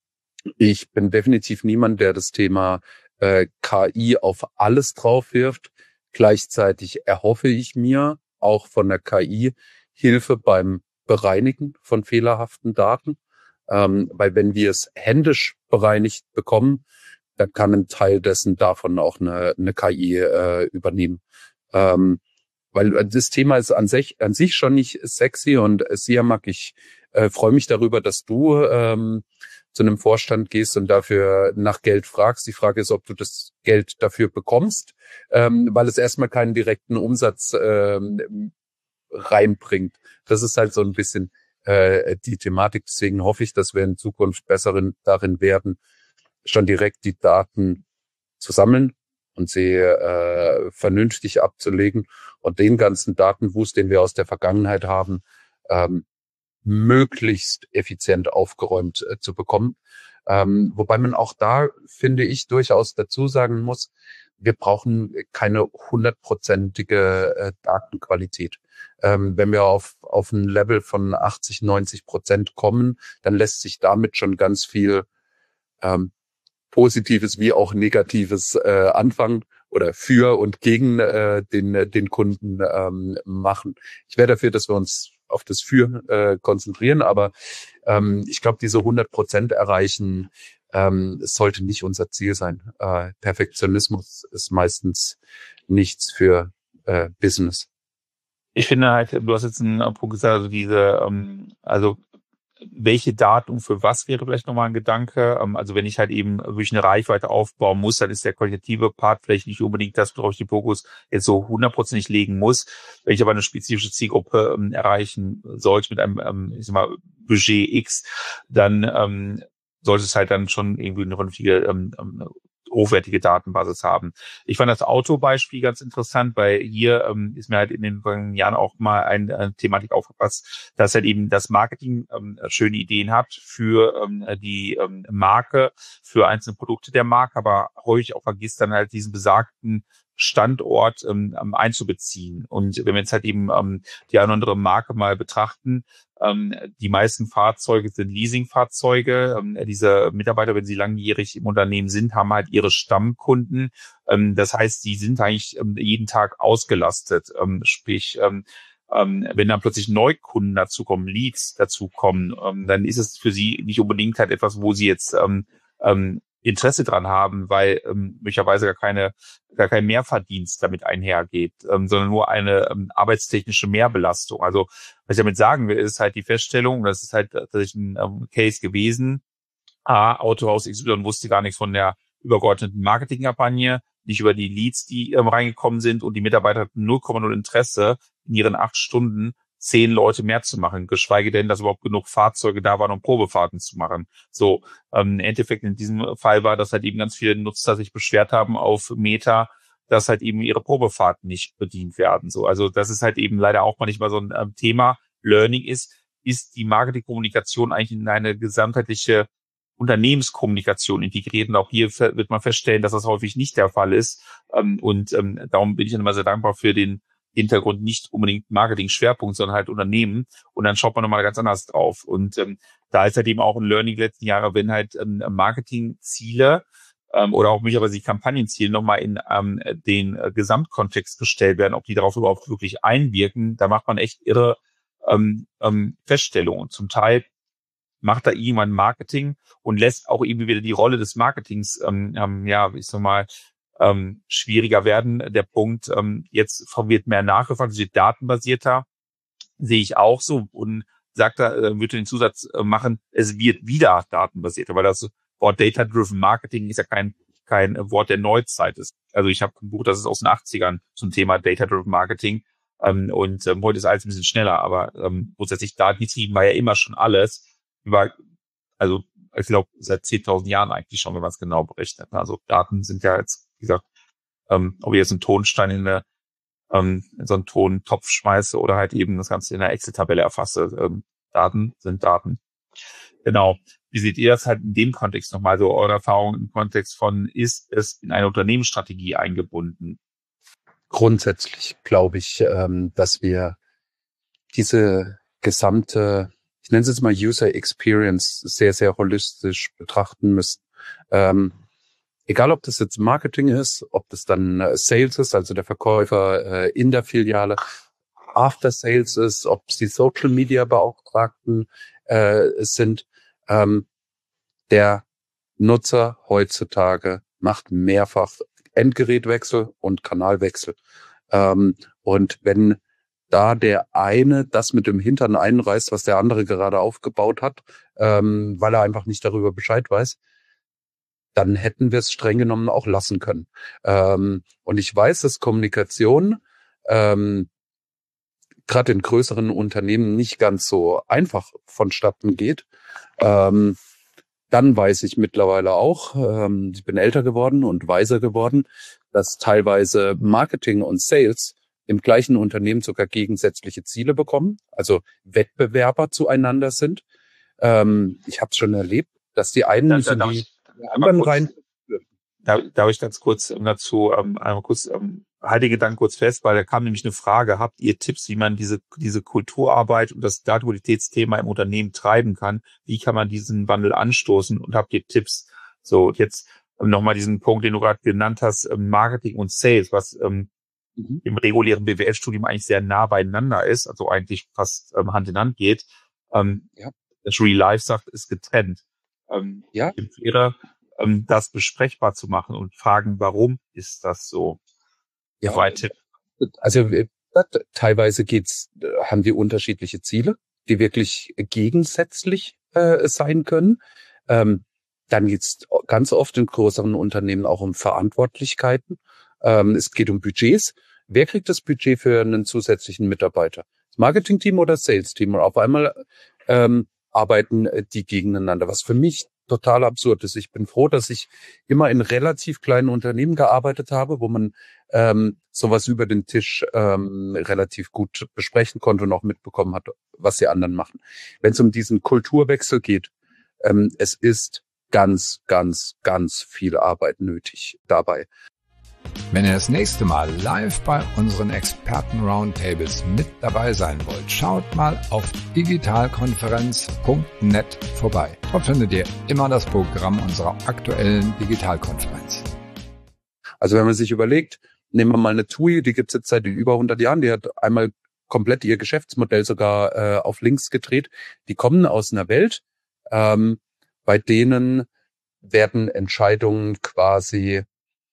Speaker 3: ich bin definitiv niemand, der das Thema äh, K I auf alles drauf wirft. Gleichzeitig erhoffe ich mir auch von der K I Hilfe beim Bereinigen von fehlerhaften Daten. Ähm, weil wenn wir es händisch bereinigt bekommen, dann kann ein Teil dessen davon auch eine, eine K I äh, übernehmen. Ähm, weil das Thema ist an sich, an sich schon nicht sexy und Siamak, ich äh, freue mich darüber, dass du ähm, zu einem Vorstand gehst und dafür nach Geld fragst. Die Frage ist, ob du das Geld dafür bekommst, ähm, weil es erstmal keinen direkten Umsatz ähm, reinbringt. Das ist halt so ein bisschen äh, die Thematik. Deswegen hoffe ich, dass wir in Zukunft besseren darin werden, schon direkt die Daten zu sammeln und sie äh, vernünftig abzulegen und den ganzen Datenwust, den wir aus der Vergangenheit haben, ähm, möglichst effizient aufgeräumt äh, zu bekommen. Ähm, wobei man auch da, finde ich, durchaus dazu sagen muss, wir brauchen keine hundertprozentige äh, Datenqualität. Ähm, wenn wir auf, auf ein Level von achtzig, neunzig Prozent kommen, dann lässt sich damit schon ganz viel ähm, Positives wie auch Negatives äh, anfangen oder für und gegen äh, den den Kunden ähm, machen. Ich wäre dafür, dass wir uns auf das Für äh, konzentrieren, aber ähm, ich glaube, diese hundert Prozent erreichen, ähm, es sollte nicht unser Ziel sein. Äh, Perfektionismus ist meistens nichts für äh, Business.
Speaker 2: Ich finde halt, du hast jetzt einen Punkt gesagt, also diese, ähm, also welche Daten für was wäre vielleicht nochmal ein Gedanke. Ähm, also wenn ich halt eben wirklich eine Reichweite aufbauen muss, dann ist der qualitative Part vielleicht nicht unbedingt das, worauf ich den Fokus jetzt so hundertprozentig legen muss. Wenn ich aber eine spezifische Zielgruppe ähm, erreichen sollte mit einem, ähm, ich sag mal, Budget X, dann ähm, sollte es halt dann schon irgendwie eine vernünftige ähm, ähm, hochwertige Datenbasis haben. Ich fand das Autobeispiel ganz interessant, weil hier ähm, ist mir halt in den vergangenen Jahren auch mal eine, eine Thematik aufgepasst, dass halt eben das Marketing ähm, schöne Ideen hat für ähm, die ähm, Marke, für einzelne Produkte der Marke, aber häufig auch vergisst dann halt diesen besagten Standort ähm, einzubeziehen. Und wenn wir jetzt halt eben ähm, die eine oder andere Marke mal betrachten, ähm, die meisten Fahrzeuge sind Leasingfahrzeuge. Ähm, diese Mitarbeiter, wenn sie langjährig im Unternehmen sind, haben halt ihre Stammkunden. Ähm, das heißt, die sind eigentlich ähm, jeden Tag ausgelastet. Ähm, sprich, ähm, ähm, wenn dann plötzlich Neukunden dazukommen, Leads dazukommen, ähm, dann ist es für sie nicht unbedingt halt etwas, wo sie jetzt ähm, ähm, Interesse dran haben, weil ähm, möglicherweise gar keine, gar kein Mehrverdienst damit einhergeht, ähm, sondern nur eine ähm, arbeitstechnische Mehrbelastung. Also was ich damit sagen will, ist halt die Feststellung, das ist halt tatsächlich ein ähm, Case gewesen. A, Autohaus X Y wusste gar nichts von der übergeordneten Marketingkampagne, nicht über die Leads, die ähm, reingekommen sind, und die Mitarbeiter hatten null Komma null Interesse, in ihren acht Stunden zehn Leute mehr zu machen, geschweige denn, dass überhaupt genug Fahrzeuge da waren, um Probefahrten zu machen. So, ähm, im Endeffekt in diesem Fall war, dass halt eben ganz viele Nutzer sich beschwert haben auf Meta, dass halt eben ihre Probefahrten nicht bedient werden. So, also das ist halt eben leider auch manchmal so ein ähm, Thema. Learning ist, ist die Marketingkommunikation eigentlich in eine gesamtheitliche Unternehmenskommunikation integriert. Und auch hier wird man feststellen, dass das häufig nicht der Fall ist. Ähm, und ähm, darum bin ich dann immer sehr dankbar für den Hintergrund, nicht unbedingt Marketing-Schwerpunkt, sondern halt Unternehmen. Und dann schaut man nochmal ganz anders drauf. Und ähm, da ist halt eben auch ein Learning letzten Jahre, wenn halt ähm, Marketingziele ähm, oder auch möglicherweise die Kampagnenziele nochmal in ähm, den äh, Gesamtkontext gestellt werden, ob die darauf überhaupt wirklich einwirken, da macht man echt irre ähm, ähm, Feststellungen. Zum Teil macht da jemand Marketing und lässt auch irgendwie wieder die Rolle des Marketings, ähm, ähm, ja, ich sag mal, ähm, schwieriger werden. Der Punkt, ähm, jetzt wird mehr nachgefragt, es wird datenbasierter, sehe ich auch so, und sagt da, äh, würde den Zusatz äh, machen, es wird wieder datenbasierter, weil das Wort Data-Driven Marketing ist ja kein kein Wort der Neuzeit ist. Also ich habe ein Buch, das ist aus den achtzigern zum Thema Data-Driven Marketing, ähm, und ähm, heute ist alles ein bisschen schneller, aber ähm, grundsätzlich datengetrieben war ja immer schon alles. Über, also ich glaube, seit zehntausend Jahren eigentlich schon, wenn man es genau berechnet. Also Daten sind ja jetzt, wie gesagt, ähm, ob ich jetzt einen Tonstein in, eine, ähm, in so einen Tontopf schmeiße oder halt eben das Ganze in einer Excel-Tabelle erfasse. Ähm, Daten sind Daten. Genau. Wie seht ihr das halt in dem Kontext nochmal, so eure Erfahrung im Kontext von, ist es in eine Unternehmensstrategie eingebunden?
Speaker 3: Grundsätzlich glaube ich, ähm, dass wir diese gesamte, ich nenne es jetzt mal User Experience, sehr, sehr holistisch betrachten müssen. Ähm, egal, ob das jetzt Marketing ist, ob das dann äh, Sales ist, also der Verkäufer äh, in der Filiale, After Sales ist, ob es die Social Media Beauftragten äh, sind. Ähm, der Nutzer heutzutage macht mehrfach Endgerätwechsel und Kanalwechsel. Ähm, und wenn da der eine das mit dem Hintern einreißt, was der andere gerade aufgebaut hat, ähm, weil er einfach nicht darüber Bescheid weiß, dann hätten wir es streng genommen auch lassen können. Ähm, und ich weiß, dass Kommunikation ähm, gerade in größeren Unternehmen nicht ganz so einfach vonstatten geht. Ähm, dann weiß ich mittlerweile auch, ähm, ich bin älter geworden und weiser geworden, dass teilweise Marketing und Sales im gleichen Unternehmen sogar gegensätzliche Ziele bekommen, also Wettbewerber zueinander sind. Ähm, ich habe es schon erlebt, dass die einen
Speaker 2: Da,
Speaker 3: nicht
Speaker 2: da,
Speaker 3: in
Speaker 2: darf
Speaker 3: die
Speaker 2: ich,
Speaker 3: anderen
Speaker 2: kurz,
Speaker 3: rein.
Speaker 2: Da, darf ich ganz kurz ähm, dazu ähm, einmal kurz ähm, halte den Gedanken kurz fest, weil da kam nämlich eine Frage: Habt ihr Tipps, wie man diese diese Kulturarbeit und das Datenqualitätsthema im Unternehmen treiben kann? Wie kann man diesen Wandel anstoßen? Und habt ihr Tipps? So, und jetzt ähm, nochmal diesen Punkt, den du gerade genannt hast, ähm, Marketing und Sales, was ähm,
Speaker 3: Mhm.
Speaker 2: im regulären B W L-Studium eigentlich sehr nah beieinander ist, also eigentlich fast ähm, Hand in Hand geht. Ähm,
Speaker 3: Ja.
Speaker 2: Das Real Life sagt, ist getrennt. Ähm,
Speaker 3: Ja.
Speaker 2: Ich empfehle, ähm, das besprechbar zu machen und fragen, warum ist das so?
Speaker 3: Ja.
Speaker 2: Zwei Tipps.
Speaker 3: Also Teilweise geht's, haben wir unterschiedliche Ziele, die wirklich gegensätzlich äh, sein können. Ähm, dann geht's ganz oft in größeren Unternehmen auch um Verantwortlichkeiten. Ähm, es geht um Budgets. Wer kriegt das Budget für einen zusätzlichen Mitarbeiter? Das Marketing-Team oder das Sales-Team? Und auf einmal ähm, arbeiten die gegeneinander, was für mich total absurd ist. Ich bin froh, dass ich immer in relativ kleinen Unternehmen gearbeitet habe, wo man ähm, sowas über den Tisch ähm, relativ gut besprechen konnte und auch mitbekommen hat, was die anderen machen. Wenn es um diesen Kulturwechsel geht, ähm, es ist ganz, ganz, ganz viel Arbeit nötig dabei.
Speaker 1: Wenn ihr das nächste Mal live bei unseren Experten-Roundtables mit dabei sein wollt, schaut mal auf digitalkonferenz punkt net vorbei. Dort findet ihr immer das Programm unserer aktuellen Digitalkonferenz.
Speaker 3: Also wenn man sich überlegt, nehmen wir mal eine T U I, die gibt es jetzt seit über hundert Jahren, die hat einmal komplett ihr Geschäftsmodell sogar äh, auf links gedreht. Die kommen aus einer Welt, ähm, bei denen werden Entscheidungen quasi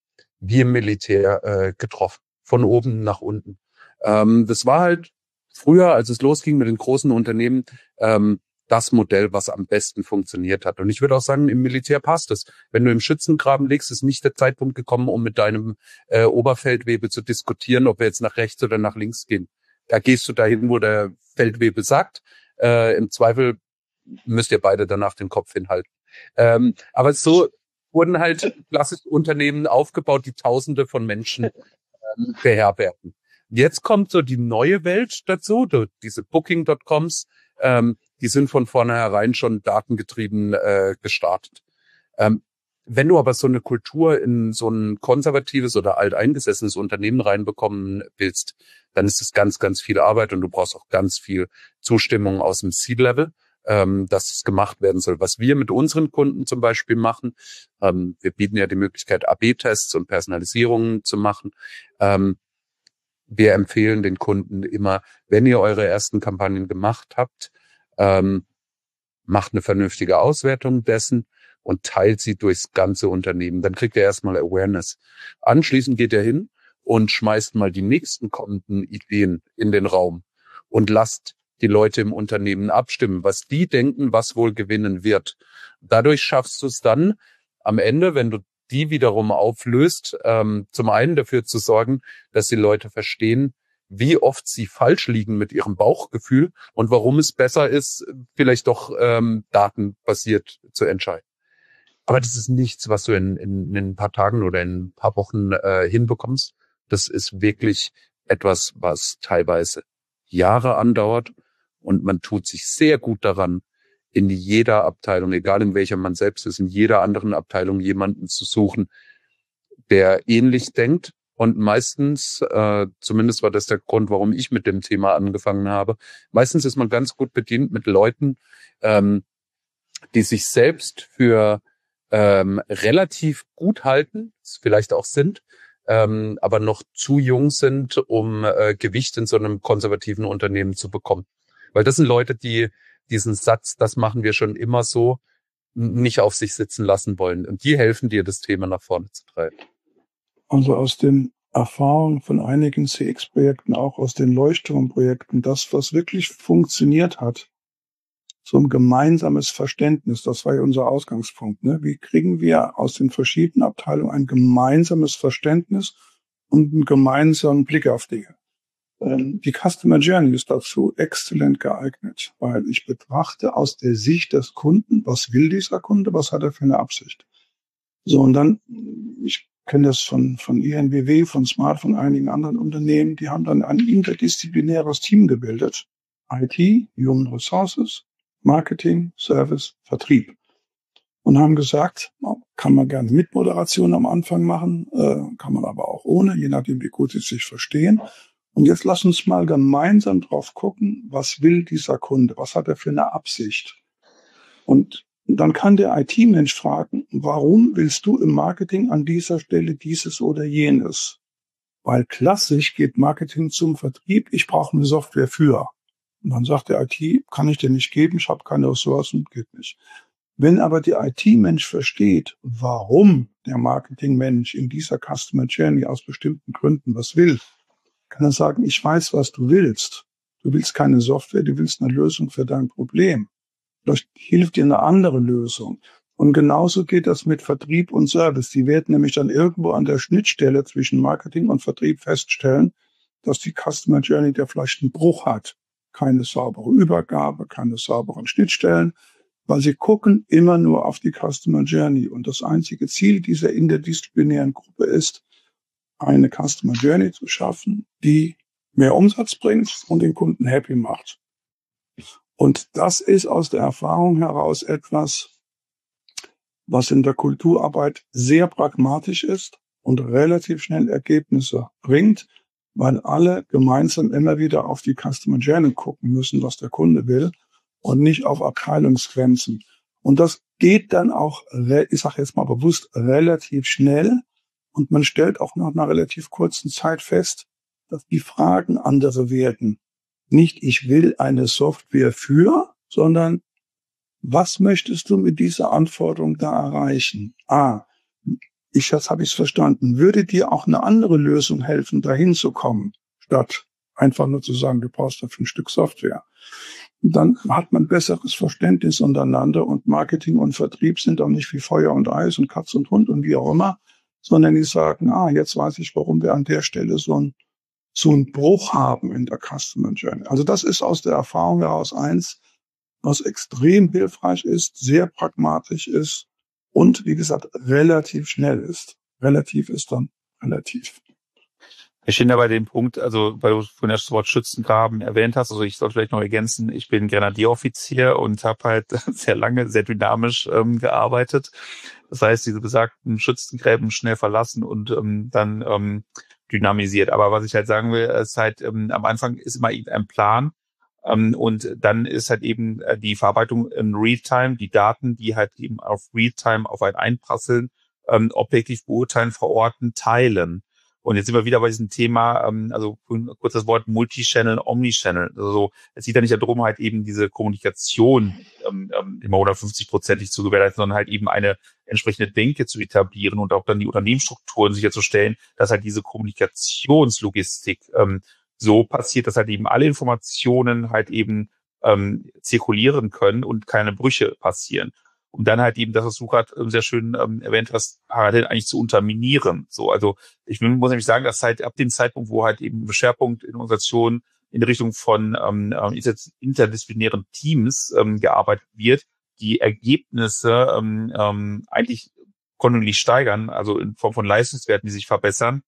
Speaker 3: wie im Militär äh, getroffen, von oben nach unten. Ähm, das war halt früher, als es losging mit den großen Unternehmen, ähm, das Modell, was am besten funktioniert hat. Und ich würde auch sagen, im Militär passt es. Wenn du im Schützengraben liegst, ist nicht der Zeitpunkt gekommen, um mit deinem äh, Oberfeldwebel zu diskutieren, ob wir jetzt nach rechts oder nach links gehen. Da gehst du dahin, wo der Feldwebel sagt. Äh, im Zweifel müsst ihr beide danach den Kopf hinhalten. Ähm, aber so wurden halt klassische Unternehmen aufgebaut, die Tausende von Menschen ähm, beherbergen. Jetzt kommt so die neue Welt dazu, diese Booking Punkt coms, ähm, die sind von vornherein schon datengetrieben äh, gestartet. Ähm, wenn du aber so eine Kultur in so ein konservatives oder alteingesessenes Unternehmen reinbekommen willst, dann ist es ganz, ganz viel Arbeit und du brauchst auch ganz viel Zustimmung aus dem C-Level, ähm, dass es gemacht werden soll. Was wir mit unseren Kunden zum Beispiel machen, ähm, wir bieten ja die Möglichkeit, A B Tests und Personalisierungen zu machen. Ähm, wir empfehlen den Kunden immer, wenn ihr eure ersten Kampagnen gemacht habt, ähm, macht eine vernünftige Auswertung dessen und teilt sie durchs ganze Unternehmen. Dann kriegt er erstmal Awareness. Anschließend geht er hin und schmeißt mal die nächsten kommenden Ideen in den Raum und lasst die Leute im Unternehmen abstimmen, was die denken, was wohl gewinnen wird. Dadurch schaffst du es dann am Ende, wenn du die wiederum auflöst, ähm, zum einen dafür zu sorgen, dass die Leute verstehen, wie oft sie falsch liegen mit ihrem Bauchgefühl und warum es besser ist, vielleicht doch ähm, datenbasiert zu entscheiden. Aber das ist nichts, was du in, in, in ein paar Tagen oder in ein paar Wochen äh, hinbekommst. Das ist wirklich etwas, was teilweise Jahre andauert und man tut sich sehr gut daran, in jeder Abteilung, egal in welcher man selbst ist, in jeder anderen Abteilung jemanden zu suchen, der ähnlich denkt. Und meistens, äh, zumindest war das der Grund, warum ich mit dem Thema angefangen habe, meistens ist man ganz gut bedient mit Leuten, ähm, die sich selbst für ähm, relativ gut halten, vielleicht auch sind, ähm, aber noch zu jung sind, um äh, Gewicht in so einem konservativen Unternehmen zu bekommen. Weil das sind Leute, die diesen Satz, das machen wir schon immer so, nicht auf sich sitzen lassen wollen. Und die helfen dir, das Thema nach vorne zu treiben.
Speaker 4: Also aus den Erfahrungen von einigen C X-Projekten, auch aus den Leuchtturmprojekten, das, was wirklich funktioniert hat, so ein gemeinsames Verständnis, das war ja unser Ausgangspunkt. Ne? Wie kriegen wir aus den verschiedenen Abteilungen ein gemeinsames Verständnis und einen gemeinsamen Blick auf Dinge? Ähm, die Customer Journey ist dazu exzellent geeignet, weil ich betrachte aus der Sicht des Kunden, was will dieser Kunde, was hat er für eine Absicht. So, und dann, ich kenne das von, von I N B W, von Smart, von einigen anderen Unternehmen, die haben dann ein interdisziplinäres Team gebildet. I T, Human Resources, Marketing, Service, Vertrieb. Und haben gesagt, kann man gerne mit Moderation am Anfang machen, äh, kann man aber auch ohne, je nachdem, wie gut sie sich verstehen. Und jetzt lass uns mal gemeinsam drauf gucken, was will dieser Kunde, was hat er für eine Absicht. Und dann kann der I T-Mensch fragen, warum willst du im Marketing an dieser Stelle dieses oder jenes? Weil klassisch geht Marketing zum Vertrieb, ich brauche eine Software für. Und dann sagt der I T, kann ich dir nicht geben, ich habe keine Ressourcen, geht nicht. Wenn aber der I T-Mensch versteht, warum der Marketing-Mensch in dieser Customer Journey aus bestimmten Gründen was will, kann er sagen, ich weiß, was du willst. Du willst keine Software, du willst eine Lösung für dein Problem. Vielleicht hilft dir eine andere Lösung. Und genauso geht das mit Vertrieb und Service. Die werden nämlich dann irgendwo an der Schnittstelle zwischen Marketing und Vertrieb feststellen, dass die Customer Journey der vielleicht einen Bruch hat. Keine saubere Übergabe, keine sauberen Schnittstellen, weil sie gucken immer nur auf die Customer Journey. Und das einzige Ziel dieser interdisziplinären Gruppe ist, eine Customer Journey zu schaffen, die mehr Umsatz bringt und den Kunden happy macht. Und das ist aus der Erfahrung heraus etwas, was in der Kulturarbeit sehr pragmatisch ist und relativ schnell Ergebnisse bringt, weil alle gemeinsam immer wieder auf die Customer Journey gucken müssen, was der Kunde will und nicht auf Abteilungsgrenzen. Und das geht dann auch, ich sage jetzt mal bewusst, relativ schnell und man stellt auch nach einer relativ kurzen Zeit fest, dass die Fragen andere werden. Nicht, ich will eine Software für, sondern was möchtest du mit dieser Anforderung da erreichen? Ah, ich, jetzt habe ich es verstanden. Würde dir auch eine andere Lösung helfen, dahin zu kommen, statt einfach nur zu sagen, du brauchst dafür ein Stück Software? Und dann hat man besseres Verständnis untereinander und Marketing und Vertrieb sind auch nicht wie Feuer und Eis und Katz und Hund und wie auch immer, sondern die sagen, ah, jetzt weiß ich, warum wir an der Stelle so ein so einen Bruch haben in der Customer Journey. Also das ist aus der Erfahrung heraus eins, was extrem hilfreich ist, sehr pragmatisch ist und, wie gesagt, relativ schnell ist. Relativ ist dann relativ.
Speaker 2: Ich stehe da bei dem Punkt, also weil du vorhin das Wort Schützengraben erwähnt hast, also ich sollte vielleicht noch ergänzen, ich bin Grenadieroffizier und habe halt sehr lange, sehr dynamisch ähm, gearbeitet. Das heißt, diese besagten Schützengräben schnell verlassen und ähm, dann ähm, dynamisiert. Aber was ich halt sagen will, ist halt, ähm, am Anfang ist immer ein Plan ähm, und dann ist halt eben äh, die Verarbeitung in Realtime, die Daten, die halt eben auf Realtime auf einen einprasseln, ähm, objektiv beurteilen, verorten, teilen. Und jetzt sind wir wieder bei diesem Thema, ähm, also kurz das Wort Multichannel, Omnichannel. Also es geht ja nicht darum, halt eben diese Kommunikation ähm, immer hundertfünfzig-prozentig zu gewährleisten, sondern halt eben eine entsprechende Denke zu etablieren und auch dann die Unternehmensstrukturen sicherzustellen, dass halt diese Kommunikationslogistik ähm, so passiert, dass halt eben alle Informationen halt eben ähm, zirkulieren können und keine Brüche passieren. Um dann halt eben das, was du gerade sehr schön ähm, erwähnt hast, parallel eigentlich zu unterminieren. So, also ich muss nämlich sagen, dass halt ab dem Zeitpunkt, wo halt eben Schwerpunkt in Organisationen in die Richtung von ähm, interdisziplinären Teams ähm, gearbeitet wird, die Ergebnisse ähm, ähm, eigentlich kontinuierlich steigern, also in Form von Leistungswerten, die sich verbessern.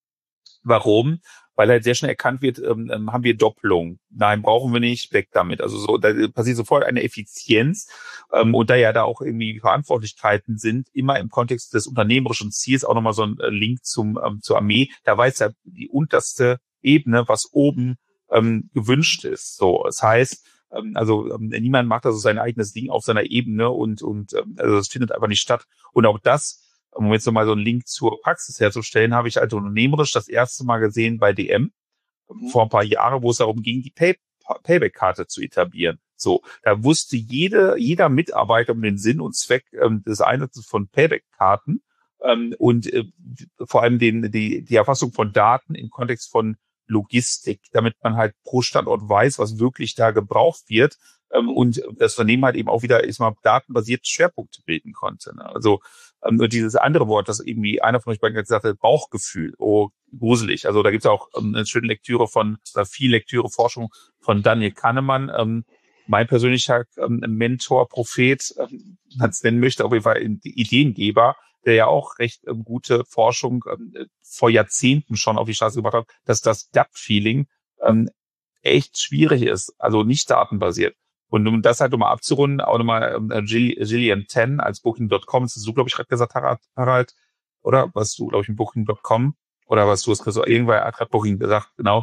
Speaker 2: Warum? Weil halt sehr schnell erkannt wird, ähm, haben wir Doppelung. Nein, brauchen wir nicht, weg damit. Also so, da passiert sofort eine Effizienz. Ähm, und da ja da auch irgendwie Verantwortlichkeiten sind, immer im Kontext des unternehmerischen Ziels, auch nochmal so ein Link zum ähm, zur Armee, da weiß ja die unterste Ebene, was oben ähm, gewünscht ist. So, das heißt, ähm, also ähm, niemand macht also sein eigenes Ding auf seiner Ebene und und ähm, also das findet einfach nicht statt. Und auch das, um jetzt nochmal so einen Link zur Praxis herzustellen, habe ich also unternehmerisch das erste Mal gesehen bei D M mhm. vor ein paar Jahren, wo es darum ging, die Pay- Payback-Karte zu etablieren. So, da wusste jede, jeder Mitarbeiter um den Sinn und Zweck ähm, des Einsatzes von Payback-Karten ähm, und äh, vor allem den, die, die Erfassung von Daten im Kontext von Logistik, damit man halt pro Standort weiß, was wirklich da gebraucht wird. Ähm, und das Unternehmen halt eben auch wieder ist mal datenbasiert Schwerpunkte bilden konnte. Ne? Also ähm, nur dieses andere Wort, das irgendwie einer von euch beiden gesagt hat, Bauchgefühl, oh, gruselig. Also da gibt's auch ähm, eine schöne Lektüre von, da viel Lektüre, Forschung von Daniel Kahnemann, ähm, mein persönlicher ähm, Mentor, Prophet, ähm, man es nennen möchte, auf jeden Fall Ideengeber, der ja auch recht ähm, gute Forschung ähm, vor Jahrzehnten schon auf die Straße gebracht hat, dass das Gut-Feeling ähm, echt schwierig ist, also nicht datenbasiert. Und um das halt nochmal abzurunden, auch nochmal ähm, Gillian Ten als Booking Punkt com, das hast du, glaube ich, gerade gesagt, Harald, oder? Was du, glaube ich, mit Booking Punkt com, oder was du hast gesagt, irgendwer hat gerade Booking gesagt, genau.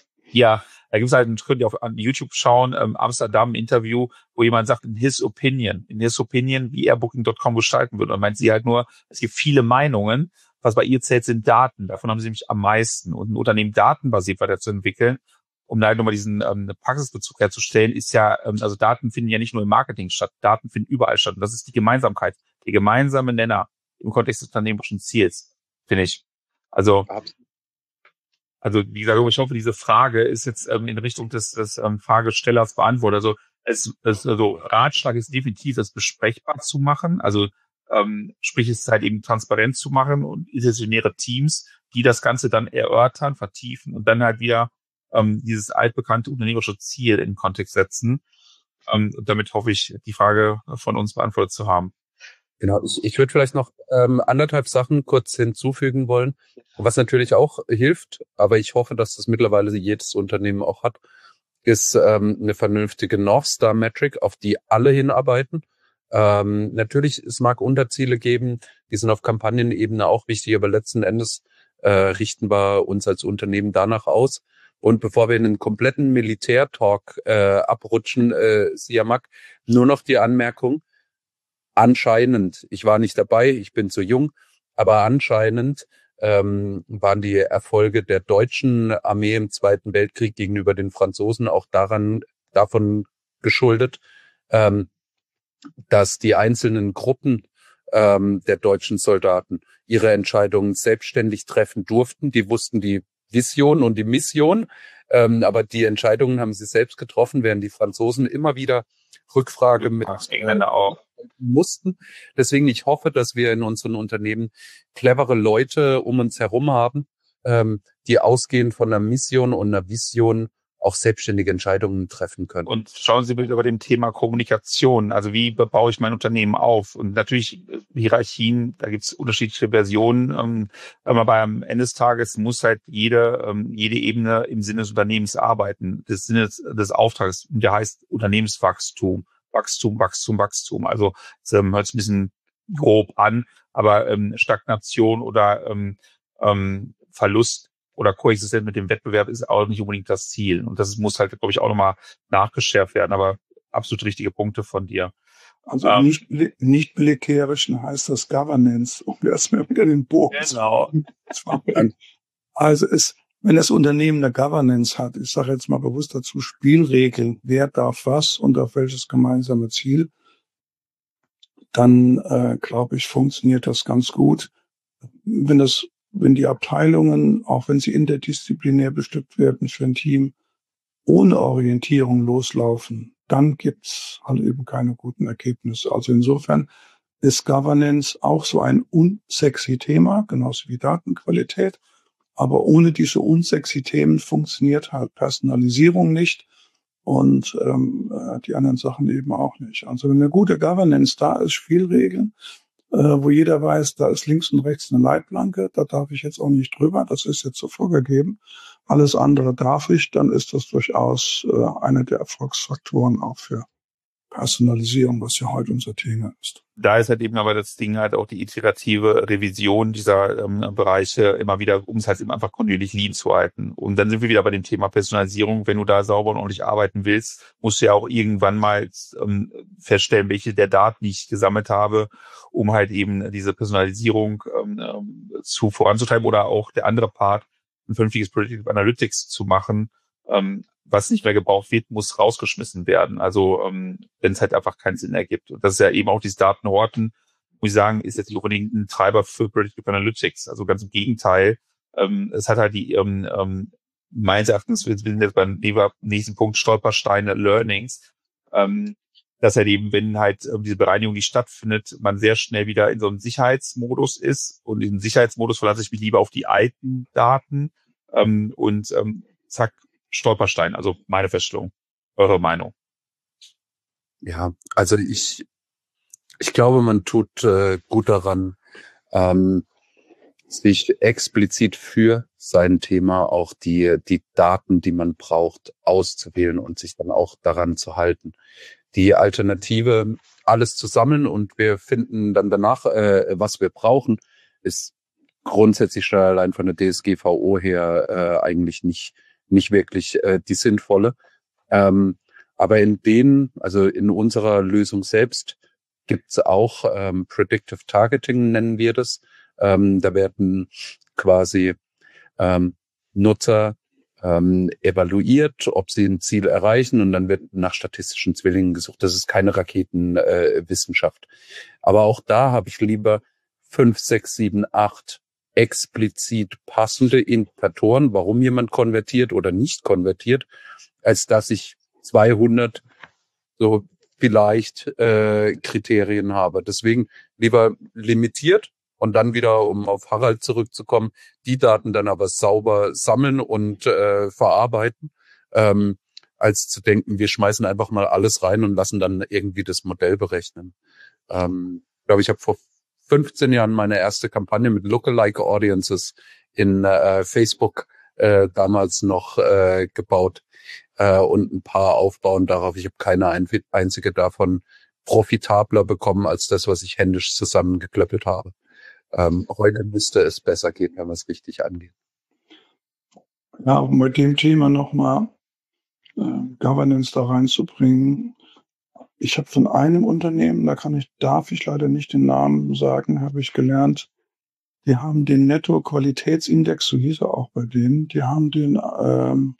Speaker 2: Ja, da gibt's halt, könnt ihr auf an YouTube schauen, ähm, Amsterdam Interview, wo jemand sagt, in his opinion, in his opinion, wie er Booking Punkt com gestalten würde. Und meint sie halt nur, es gibt viele Meinungen, was bei ihr zählt, sind Daten. Davon haben sie nämlich am meisten. Und ein Unternehmen datenbasiert weiterzuentwickeln, um da halt nochmal diesen ähm, Praxisbezug herzustellen, ist ja, ähm, also Daten finden ja nicht nur im Marketing statt, Daten finden überall statt. Und das ist die Gemeinsamkeit, die gemeinsame Nenner im Kontext des unternehmerischen Ziels, finde ich. Also Also wie gesagt, ich hoffe, diese Frage ist jetzt ähm, in Richtung des, des ähm, Fragestellers beantwortet. Also es, es also Ratschlag ist definitiv, das besprechbar zu machen. Also ähm, sprich, es ist halt eben transparent zu machen und interdisziplinäre Teams, die das Ganze dann erörtern, vertiefen und dann halt wieder ähm, dieses altbekannte unternehmerische Ziel in den Kontext setzen. Ähm, und damit hoffe ich, die Frage von uns beantwortet zu haben.
Speaker 3: Genau, ich, ich würde vielleicht noch ähm, anderthalb Sachen kurz hinzufügen wollen, was natürlich auch hilft, aber ich hoffe, dass das mittlerweile jedes Unternehmen auch hat, ist ähm, eine vernünftige North Star Metric, auf die alle hinarbeiten. Ähm, natürlich, es mag Unterziele geben, die sind auf Kampagnenebene auch wichtig, aber letzten Endes äh, richten wir uns als Unternehmen danach aus. Und bevor wir in einen kompletten Militärtalk äh, abrutschen, äh, Siamak, nur noch die Anmerkung, anscheinend, ich war nicht dabei, ich bin zu jung, aber anscheinend ähm, waren die Erfolge der deutschen Armee im Zweiten Weltkrieg gegenüber den Franzosen auch daran davon geschuldet, ähm, dass die einzelnen Gruppen ähm, der deutschen Soldaten ihre Entscheidungen selbstständig treffen durften. Die wussten die Vision und die Mission, ähm, aber die Entscheidungen haben sie selbst getroffen, während die Franzosen immer wieder Rückfrage mit
Speaker 2: Engländer auch
Speaker 3: mussten. Deswegen, ich hoffe, dass wir in unseren Unternehmen clevere Leute um uns herum haben, ähm, die ausgehend von einer Mission und einer Vision auch selbstständige Entscheidungen treffen können.
Speaker 2: Und schauen Sie bitte über dem Thema Kommunikation. Also wie baue ich mein Unternehmen auf? Und natürlich Hierarchien, da gibt es unterschiedliche Versionen. Ähm, aber am Ende des Tages muss halt jede, ähm, jede Ebene im Sinne des Unternehmens arbeiten, des Sinnes des Auftrags. Der heißt Unternehmenswachstum. Wachstum, Wachstum, Wachstum. Also es ähm, hört sich ein bisschen grob an, aber ähm, Stagnation oder ähm, ähm, Verlust oder Koexistenz mit dem Wettbewerb ist auch nicht unbedingt das Ziel. Und das muss halt, glaube ich, auch nochmal nachgeschärft werden. Aber absolut richtige Punkte von dir.
Speaker 4: Also ähm, nicht, nicht militärisch heißt das Governance, um erstmal wieder den Bogen
Speaker 2: genau.
Speaker 4: zu machen. Also es, wenn das Unternehmen eine Governance hat, ich sage jetzt mal bewusst dazu Spielregeln, wer darf was und auf welches gemeinsame Ziel, dann äh, glaube ich, funktioniert das ganz gut. Wenn das Wenn die Abteilungen, auch wenn sie interdisziplinär bestückt werden für ein Team, ohne Orientierung loslaufen, dann gibt's halt eben keine guten Ergebnisse. Also insofern ist Governance auch so ein unsexy Thema, genauso wie Datenqualität. Aber ohne diese unsexy Themen funktioniert halt Personalisierung nicht und ähm, die anderen Sachen eben auch nicht. Also wenn eine gute Governance da ist, Spielregeln, Äh, wo jeder weiß, da ist links und rechts eine Leitplanke, da darf ich jetzt auch nicht drüber, das ist jetzt so vorgegeben. Alles andere darf ich, dann ist das durchaus äh, einer der Erfolgsfaktoren auch für Personalisierung, was ja heute unser Thema ist.
Speaker 2: Da ist halt eben aber das Ding halt auch die iterative Revision dieser ähm, Bereiche immer wieder, um es halt eben einfach kontinuierlich lean zu halten. Und dann sind wir wieder bei dem Thema Personalisierung. Wenn du da sauber und ordentlich arbeiten willst, musst du ja auch irgendwann mal ähm, feststellen, welche der Daten, die ich gesammelt habe, um halt eben diese Personalisierung ähm, zu voranzutreiben oder auch der andere Part, ein vernünftiges Predictive Analytics zu machen, ähm, was nicht mehr gebraucht wird, muss rausgeschmissen werden. Also ähm, wenn es halt einfach keinen Sinn ergibt. Und das ist ja eben auch dieses Datenhorten, muss ich sagen, ist jetzt nicht unbedingt ein Treiber für Predictive Analytics. Also ganz im Gegenteil. Ähm, es hat halt die, ähm, ähm, meines Erachtens, wir sind jetzt beim nächsten Punkt, Stolpersteine, Learnings, ähm, dass halt eben, wenn halt ähm, diese Bereinigung nicht stattfindet, man sehr schnell wieder in so einem Sicherheitsmodus ist. Und in Sicherheitsmodus verlasse ich mich lieber auf die alten Daten ähm, und ähm, zack, Stolperstein, also meine Feststellung. Eure Meinung?
Speaker 3: Ja, also ich ich glaube, man tut äh, gut daran, ähm, sich explizit für sein Thema auch die die Daten, die man braucht, auszuwählen und sich dann auch daran zu halten. Die Alternative, alles zu sammeln und wir finden dann danach, äh, was wir brauchen, ist grundsätzlich schon allein von der D S G V O her äh, eigentlich nicht nicht wirklich äh, die sinnvolle. Ähm, aber in denen, also in unserer Lösung selbst, gibt's auch ähm, Predictive Targeting, nennen wir das. Ähm, da werden quasi ähm, Nutzer ähm, evaluiert, ob sie ein Ziel erreichen und dann wird nach statistischen Zwillingen gesucht. Das ist keine Raketenwissenschaft. Äh, aber auch da habe ich lieber fünf, sechs, sieben, acht explizit passende Indikatoren, warum jemand konvertiert oder nicht konvertiert, als dass ich zweihundert so vielleicht äh, Kriterien habe. Deswegen lieber limitiert und dann wieder, um auf Harald zurückzukommen, die Daten dann aber sauber sammeln und äh, verarbeiten, ähm, als zu denken, wir schmeißen einfach mal alles rein und lassen dann irgendwie das Modell berechnen. Ähm, ich glaube, ich habe vor fünfzehn Jahren meine erste Kampagne mit Lookalike Audiences in äh, Facebook äh, damals noch äh, gebaut äh, und ein paar aufbauen darauf. Ich habe keine ein, einzige davon profitabler bekommen als das, was ich händisch zusammengeklöppelt habe. Ähm, heute müsste es besser gehen, wenn man es richtig angeht.
Speaker 4: Ja, um mit dem Thema nochmal äh, Governance da reinzubringen. Ich habe von einem Unternehmen, da kann ich, darf ich leider nicht den Namen sagen, habe ich gelernt, die haben den Netto-Qualitätsindex, so hieß er auch bei denen, die haben den ähm,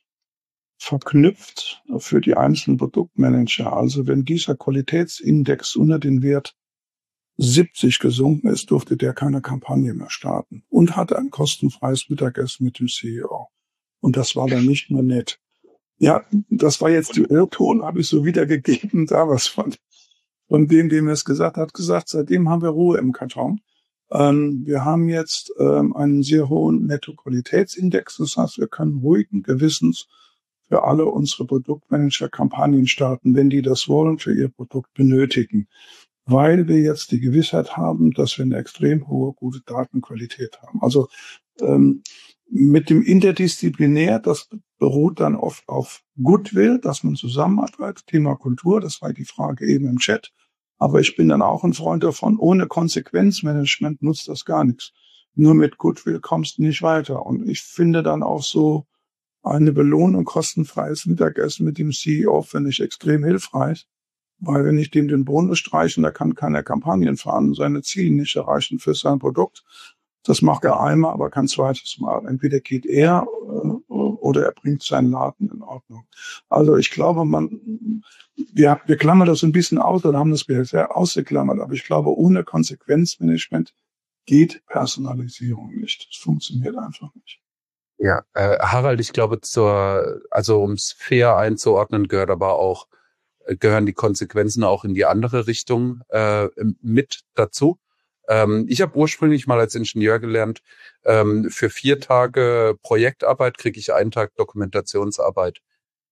Speaker 4: verknüpft für die einzelnen Produktmanager. Also wenn dieser Qualitätsindex unter den Wert siebzig gesunken ist, durfte der keine Kampagne mehr starten und hatte ein kostenfreies Mittagessen mit dem C E O. Und das war dann nicht nur nett. Ja, das war jetzt die Irrton, habe ich so wiedergegeben, da was von, von dem, dem er es gesagt hat, gesagt, seitdem haben wir Ruhe im Karton. Ähm, wir haben jetzt ähm, einen sehr hohen Netto-Qualitätsindex, das heißt, wir können ruhigen Gewissens für alle unsere Produktmanager Kampagnen starten, wenn die das wollen, für ihr Produkt benötigen. Weil wir jetzt die Gewissheit haben, dass wir eine extrem hohe, gute Datenqualität haben. Also ähm, mit dem Interdisziplinär, das beruht dann oft auf Goodwill, dass man zusammenarbeitet, Thema Kultur, das war die Frage eben im Chat. Aber ich bin dann auch ein Freund davon, ohne Konsequenzmanagement nutzt das gar nichts. Nur mit Goodwill kommst du nicht weiter. Und ich finde dann auch so eine Belohnung, kostenfreies Mittagessen mit dem C E O, finde ich extrem hilfreich. Weil wenn ich dem den Bonus streiche, da kann keine Kampagnen fahren und seine Ziele nicht erreichen für sein Produkt. Das macht er einmal, aber kein zweites Mal. Entweder geht er äh, oder er bringt seinen Laden in Ordnung. Also ich glaube, man, wir, wir klammern das ein bisschen aus oder haben das sehr ausgeklammert, aber ich glaube, ohne Konsequenzmanagement geht Personalisierung nicht. Das funktioniert einfach nicht.
Speaker 3: Ja, äh, Harald, ich glaube, zur, also um es fair einzuordnen, gehört aber auch, gehören die Konsequenzen auch in die andere Richtung äh, mit dazu. Ähm, ich habe ursprünglich mal als Ingenieur gelernt, ähm, für vier Tage Projektarbeit kriege ich einen Tag Dokumentationsarbeit.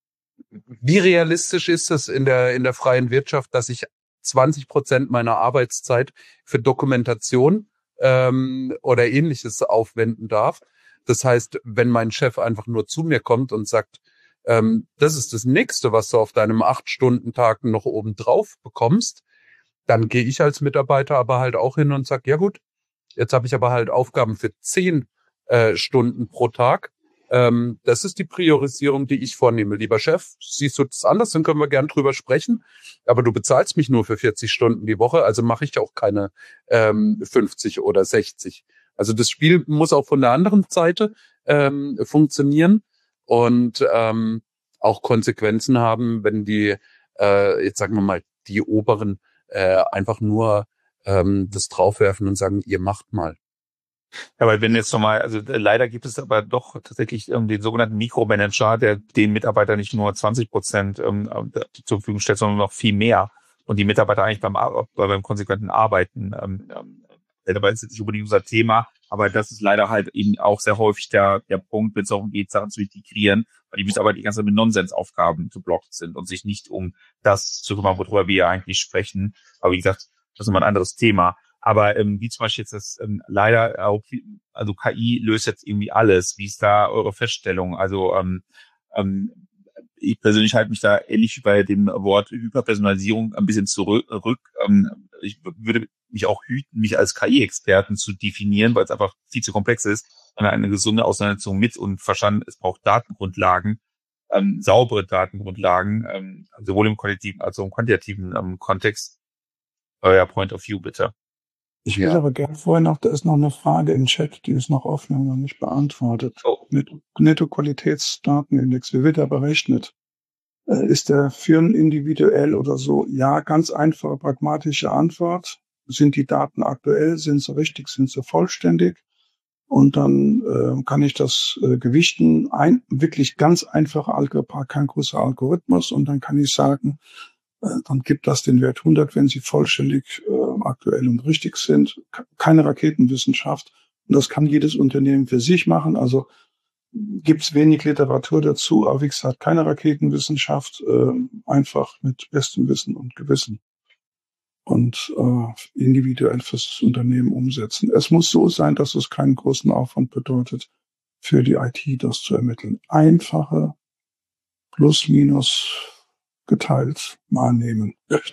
Speaker 3: Wie realistisch ist es in der in der freien Wirtschaft, dass ich zwanzig Prozent meiner Arbeitszeit für Dokumentation ähm, oder Ähnliches aufwenden darf? Das heißt, wenn mein Chef einfach nur zu mir kommt und sagt, ähm, das ist das Nächste, was du auf deinem acht-Stunden-Tag noch oben drauf bekommst, dann gehe ich als Mitarbeiter aber halt auch hin und sage, ja gut, jetzt habe ich aber halt Aufgaben für zehn äh, Stunden pro Tag. Ähm, das ist die Priorisierung, die ich vornehme. Lieber Chef, siehst du das anders, dann können wir gern drüber sprechen. Aber du bezahlst mich nur für vierzig Stunden die Woche, also mache ich auch keine ähm, fünfzig oder sechzig. Also das Spiel muss auch von der anderen Seite ähm, funktionieren und ähm, auch Konsequenzen haben, wenn die, äh, jetzt sagen wir mal, die oberen äh, einfach nur ähm, das draufwerfen und sagen, ihr macht mal.
Speaker 2: Ja, aber wenn jetzt nochmal, also leider gibt es aber doch tatsächlich ähm, den sogenannten Mikromanager, der den Mitarbeitern nicht nur zwanzig Prozent ähm, zur Verfügung stellt, sondern noch viel mehr. Und die Mitarbeiter eigentlich beim beim konsequenten Arbeiten, ähm, dabei ist jetzt nicht unbedingt unser Thema, aber das ist leider halt eben auch sehr häufig der der Punkt, wenn es darum geht, Sachen zu integrieren, weil die Mitarbeiter die ganze Zeit mit Nonsensaufgaben geblockt sind und sich nicht um das zu kümmern, worüber wir ja eigentlich sprechen. Aber wie gesagt, das ist immer ein anderes Thema. Aber ähm, wie zum Beispiel jetzt das ähm, leider auch, also K I löst jetzt irgendwie alles. Wie ist da eure Feststellung? Also ähm, ähm, ich persönlich halte mich da ähnlich wie bei dem Wort Hyperpersonalisierung ein bisschen zurück. Ähm, ich würde mich auch hüten, mich als K I-Experten zu definieren, weil es einfach viel zu komplex ist. Sondern eine gesunde Auseinandersetzung mit und verstanden, es braucht Datengrundlagen, ähm, saubere Datengrundlagen, ähm, sowohl im qualitativen als auch im quantitativen ähm, Kontext. Euer Point of View, bitte.
Speaker 4: Ich will ja. aber gerne vorher noch, da ist noch eine Frage im Chat, die ist noch offen und noch nicht beantwortet.
Speaker 2: Oh.
Speaker 4: Netto-Qualitätsdatenindex, wie wird er berechnet? Äh, ist der Firmen individuell oder so? Ja, ganz einfache, pragmatische Antwort. Sind die Daten aktuell? Sind sie richtig? Sind sie vollständig? Und dann äh, kann ich das äh, gewichten, ein wirklich ganz einfacher Algebra, kein großer Algorithmus. Und dann kann ich sagen, äh, dann gibt das den Wert hundert, wenn sie vollständig äh, aktuell und richtig sind. Keine Raketenwissenschaft. Und das kann jedes Unternehmen für sich machen. Also gibt's wenig Literatur dazu, aber wie gesagt, keine Raketenwissenschaft, äh, einfach mit bestem Wissen und Gewissen. Und äh, individuell fürs Unternehmen umsetzen. Es muss so sein, dass es keinen großen Aufwand bedeutet, für die I T das zu ermitteln. Einfache plus minus geteilt mal nehmen.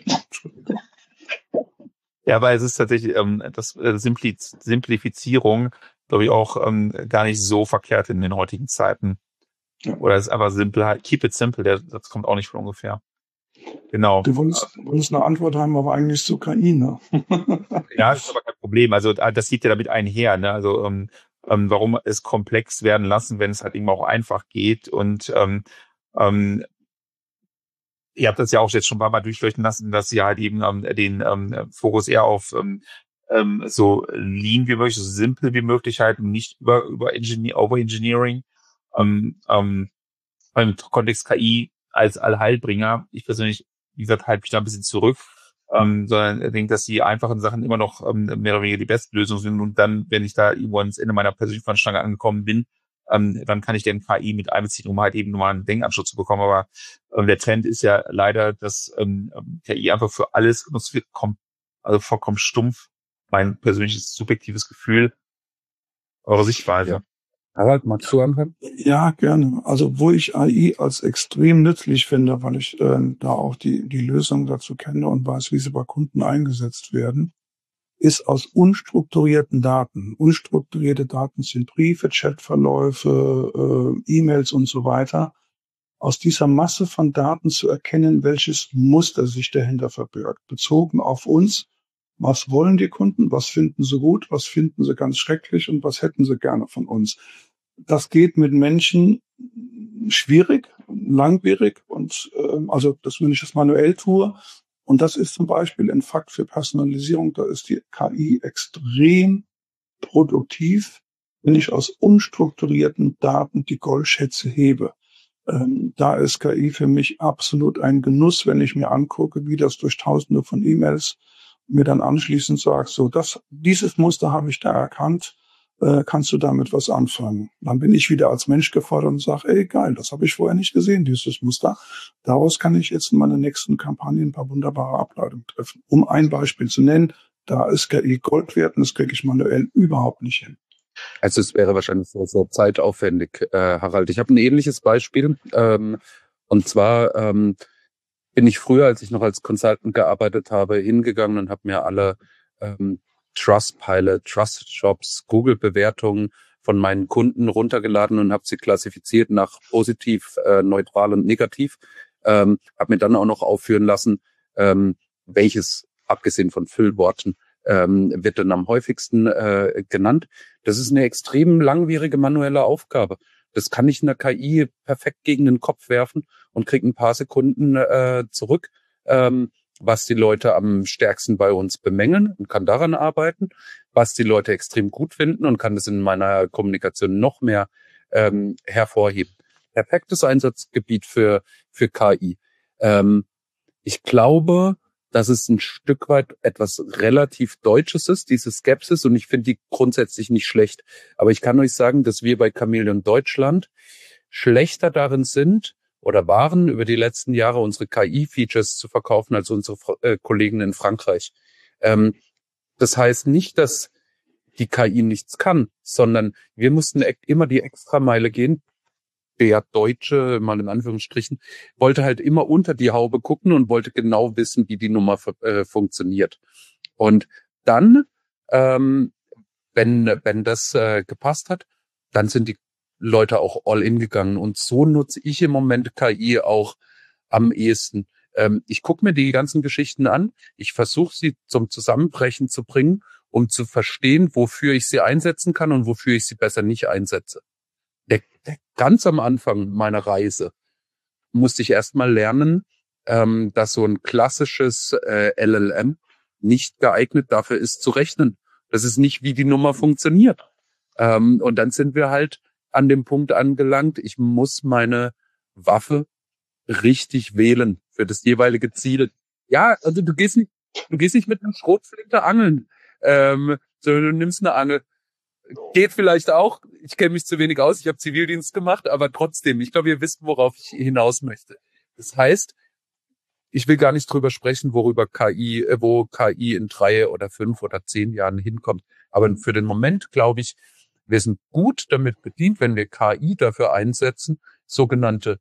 Speaker 2: Ja, aber es ist tatsächlich ähm, das äh, Simpliz- Simplifizierung, glaube ich, auch ähm, gar nicht so verkehrt in den heutigen Zeiten.
Speaker 4: Ja.
Speaker 2: Oder es ist einfach simpel, halt, keep it simple, der, das kommt auch nicht von ungefähr. Genau.
Speaker 4: Du wolltest, wolltest eine Antwort haben, aber eigentlich zu K I, ne?
Speaker 2: Ja, ist aber kein Problem. Also das geht ja damit einher, ne? Also ähm, ähm, warum es komplex werden lassen, wenn es halt eben auch einfach geht. Und ähm, ähm, ihr habt das ja auch jetzt schon ein paar Mal durchleuchten lassen, dass ihr halt eben ähm, den ähm, Fokus eher auf ähm, ähm, so lean wie möglich, so simpel wie möglich halten, nicht über über Engineer, Overengineering. Ähm, ähm, Im Kontext K I als Allheilbringer. Ich persönlich, wie gesagt, halte mich da ein bisschen zurück, ähm, sondern ich denke, dass die einfachen Sachen immer noch ähm, mehr oder weniger die beste Lösung sind. Und dann, wenn ich da irgendwo ans Ende meiner persönlichen Fahnenstange angekommen bin, ähm, dann kann ich den K I mit einbeziehen, um halt eben nochmal einen Denkanschluss zu bekommen. Aber ähm, der Trend ist ja leider, dass ähm, K I einfach für alles genutzt wird, kom- also vollkommen stumpf. Mein persönliches subjektives Gefühl, eure Sichtweise.
Speaker 3: Ja. Harald, magst du anfangen?
Speaker 4: Ja, gerne. Also wo ich A I als extrem nützlich finde, weil ich äh, da auch die, die Lösung dazu kenne und weiß, wie sie bei Kunden eingesetzt werden, ist aus unstrukturierten Daten. Unstrukturierte Daten sind Briefe, Chatverläufe, äh, E-Mails und so weiter. Aus dieser Masse von Daten zu erkennen, welches Muster sich dahinter verbirgt, bezogen auf uns. Was wollen die Kunden? Was finden sie gut? Was finden sie ganz schrecklich? Und was hätten sie gerne von uns? Das geht mit Menschen schwierig, langwierig und äh, also das, wenn ich das manuell tue. Und das ist zum Beispiel ein Fakt für Personalisierung. Da ist die K I extrem produktiv, wenn ich aus unstrukturierten Daten die Goldschätze hebe. Ähm, da ist K I für mich absolut ein Genuss, wenn ich mir angucke, wie das durch Tausende von E-Mails mir dann anschließend sagt, so, das, dieses Muster habe ich da erkannt, äh, kannst du damit was anfangen? Dann bin ich wieder als Mensch gefordert und sage, ey, geil, das habe ich vorher nicht gesehen, dieses Muster. Daraus kann ich jetzt in meiner nächsten Kampagne ein paar wunderbare Ableitungen treffen. Um ein Beispiel zu nennen, da ist K I Gold wert und das kriege ich manuell überhaupt nicht hin.
Speaker 3: Also es wäre wahrscheinlich so, so zeitaufwendig, äh, Harald. Ich habe ein ähnliches Beispiel. Ähm, und zwar ähm, bin ich früher, als ich noch als Consultant gearbeitet habe, hingegangen und habe mir alle ähm, Trustpilot, Trustjobs, Google-Bewertungen von meinen Kunden runtergeladen und habe sie klassifiziert nach positiv, äh, neutral und negativ. Ähm, habe mir dann auch noch aufführen lassen, ähm, welches, abgesehen von Füllworten, ähm, wird dann am häufigsten äh, genannt. Das ist eine extrem langwierige manuelle Aufgabe. Das kann ich in der K I perfekt gegen den Kopf werfen und kriege ein paar Sekunden äh, zurück, ähm, was die Leute am stärksten bei uns bemängeln und kann daran arbeiten, was die Leute extrem gut finden und kann das in meiner Kommunikation noch mehr ähm, hervorheben. Perfektes Einsatzgebiet für für K I. Ähm, ich glaube, dass es ein Stück weit etwas relativ Deutsches ist, diese Skepsis, und ich finde die grundsätzlich nicht schlecht. Aber ich kann euch sagen, dass wir bei Chameleon Deutschland schlechter darin sind oder waren, über die letzten Jahre unsere K I-Features zu verkaufen als unsere äh, Kollegen in Frankreich. Ähm, das heißt nicht, dass die K I nichts kann, sondern wir mussten immer die Extrameile gehen. Der Deutsche, mal in Anführungsstrichen, wollte halt immer unter die Haube gucken und wollte genau wissen, wie die Nummer äh, funktioniert. Und dann, ähm, wenn wenn das äh, gepasst hat, dann sind die Leute auch all in gegangen. Und so nutze ich im Moment K I auch am ehesten. Ähm, ich gucke mir die ganzen Geschichten an. Ich versuche sie zum Zusammenbrechen zu bringen, um zu verstehen, wofür ich sie einsetzen kann und wofür ich sie besser nicht einsetze. Der, der, ganz am Anfang meiner Reise musste ich erstmal lernen, ähm, dass so ein klassisches äh, L L M nicht geeignet dafür ist zu rechnen. Das ist nicht, wie die Nummer funktioniert. Ähm, und dann sind wir halt an dem Punkt angelangt, ich muss meine Waffe richtig wählen für das jeweilige Ziel. Ja, also du gehst nicht, du gehst nicht mit einem Schrotflinte angeln, ähm, sondern du nimmst eine Angel. Geht vielleicht auch. Ich kenne mich zu wenig aus. Ich habe Zivildienst gemacht, aber trotzdem, ich glaube, ihr wisst, worauf ich hinaus möchte. Das heißt, ich will gar nicht drüber sprechen, worüber K I, äh, wo K I in drei oder fünf oder zehn Jahren hinkommt. Aber für den Moment glaube ich, wir sind gut damit bedient, wenn wir K I dafür einsetzen, sogenannte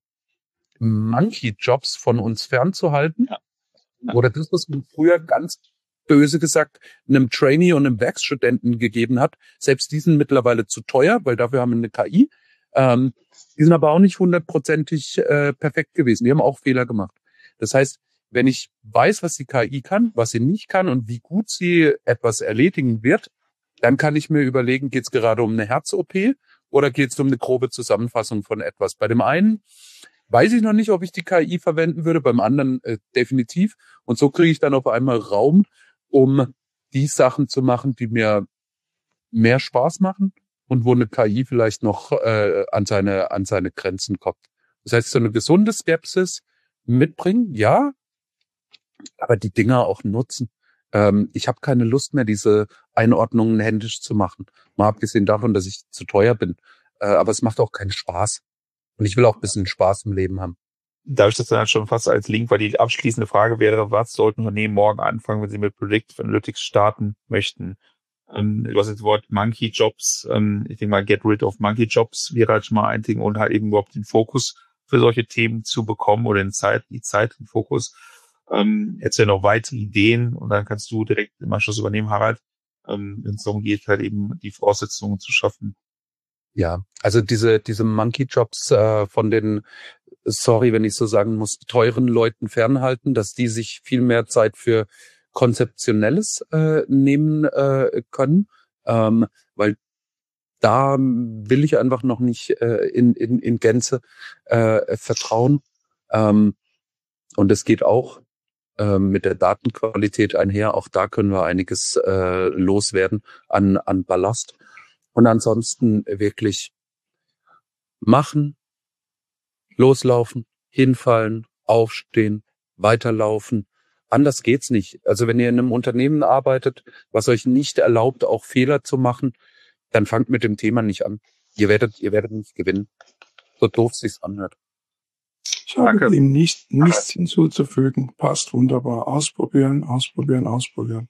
Speaker 3: Monkey-Jobs von uns fernzuhalten. Ja. Ja. Oder das, was man früher ganz böse gesagt einem Trainee und einem Werkstudenten gegeben hat. Selbst die sind mittlerweile zu teuer, weil dafür haben wir eine K I. Ähm, die sind aber auch nicht hundertprozentig äh, perfekt gewesen. Die haben auch Fehler gemacht. Das heißt, wenn ich weiß, was die K I kann, was sie nicht kann und wie gut sie etwas erledigen wird, dann kann ich mir überlegen, geht es gerade um eine Herz-O P oder geht es um eine grobe Zusammenfassung von etwas. Bei dem einen weiß ich noch nicht, ob ich die K I verwenden würde, beim anderen äh, definitiv. Und so kriege ich dann auf einmal Raum, um die Sachen zu machen, die mir mehr Spaß machen und wo eine K I vielleicht noch äh, an seine an seine Grenzen kommt. Das heißt, so eine gesunde Skepsis mitbringen, ja, aber die Dinger auch nutzen. Ähm, ich habe keine Lust mehr, diese Einordnungen händisch zu machen. Mal abgesehen davon, dass ich zu teuer bin. Äh, aber es macht auch keinen Spaß. Und ich will auch ein bisschen Spaß im Leben haben.
Speaker 2: Darf ich das dann schon fast als Link, weil die abschließende Frage wäre, was sollten Unternehmen morgen anfangen, wenn sie mit Predictive Analytics starten möchten? Ähm, du hast jetzt das Wort Monkey Jobs. Ähm, ich denke mal, get rid of Monkey Jobs wäre halt schon mal ein Ding und halt eben überhaupt den Fokus für solche Themen zu bekommen oder den Zeit, die Zeit, den Fokus. Ähm, jetzt ja noch weitere Ideen und dann kannst du direkt im Anschluss übernehmen, Harald, ähm, wenn es darum geht, halt eben die Voraussetzungen zu schaffen.
Speaker 3: Ja, also diese diese Monkey Jobs äh, von den, sorry, wenn ich so sagen muss, teuren Leuten fernhalten, dass die sich viel mehr Zeit für Konzeptionelles äh, nehmen äh, können, ähm, weil da will ich einfach noch nicht äh, in in in Gänze äh, vertrauen. Ähm, und es geht auch äh, mit der Datenqualität einher. Auch da können wir einiges äh, loswerden an an Ballast. Und ansonsten wirklich machen, loslaufen, hinfallen, aufstehen, weiterlaufen. Anders geht's nicht. Also wenn ihr in einem Unternehmen arbeitet, was euch nicht erlaubt, auch Fehler zu machen, dann fangt mit dem Thema nicht an. Ihr werdet, ihr werdet nicht gewinnen. So doof sich's anhört.
Speaker 4: Ich habe dem nicht, nichts hinzuzufügen. Passt wunderbar. Ausprobieren, ausprobieren, ausprobieren.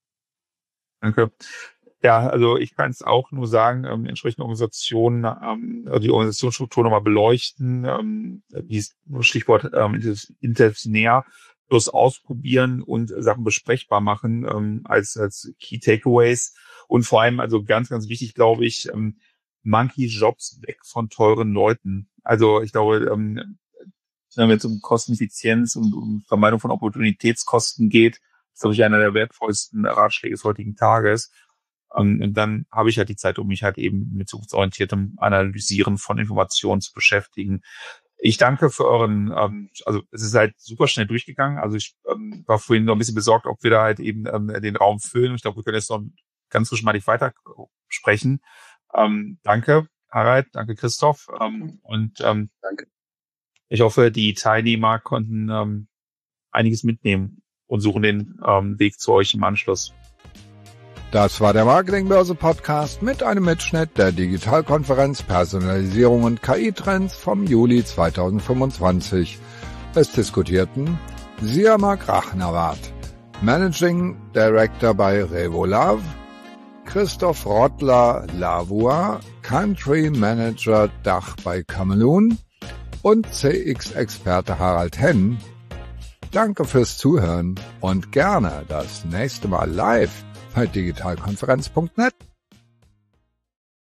Speaker 2: Danke. Ja, also ich kann es auch nur sagen, ähm, entsprechende Organisationen, ähm, also die Organisationsstruktur nochmal beleuchten, ähm, wie Stichwort ähm, interdisziplinär, bloß ausprobieren und Sachen besprechbar machen ähm, als als Key Takeaways und vor allem, also ganz, ganz wichtig, glaube ich, ähm, Monkey Jobs weg von teuren Leuten. Also ich glaube, ähm, wenn es um Kosteneffizienz und um Vermeidung von Opportunitätskosten geht, ist, glaube ich, einer der wertvollsten Ratschläge des heutigen Tages. Um, und dann habe ich halt die Zeit, um mich halt eben mit zukunftsorientiertem Analysieren von Informationen zu beschäftigen. Ich danke für euren, ähm, also es ist halt super schnell durchgegangen. Also ich ähm, war vorhin noch ein bisschen besorgt, ob wir da halt eben ähm, den Raum füllen. Ich glaube, wir können jetzt noch ganz geschmeidig weiter sprechen. Ähm, danke, Harald, danke, Christoph. Ähm, und ähm,
Speaker 3: danke.
Speaker 2: Ich hoffe, die Teilnehmer konnten ähm, einiges mitnehmen und suchen den ähm, Weg zu euch im Anschluss.
Speaker 1: Das war der Marketingbörse-Podcast mit einem Mitschnitt der Digitalkonferenz Personalisierung und K I-Trends vom Juli zweitausendfünfundzwanzig. Es diskutierten Siamak Rachnawat, Managing Director bei Revolave, Christoph Rottler-Lavua, Country Manager Dach bei Camelun und C X-Experte Harald Henn. Danke fürs Zuhören und gerne das nächste Mal live bei digitalkonferenz punkt net.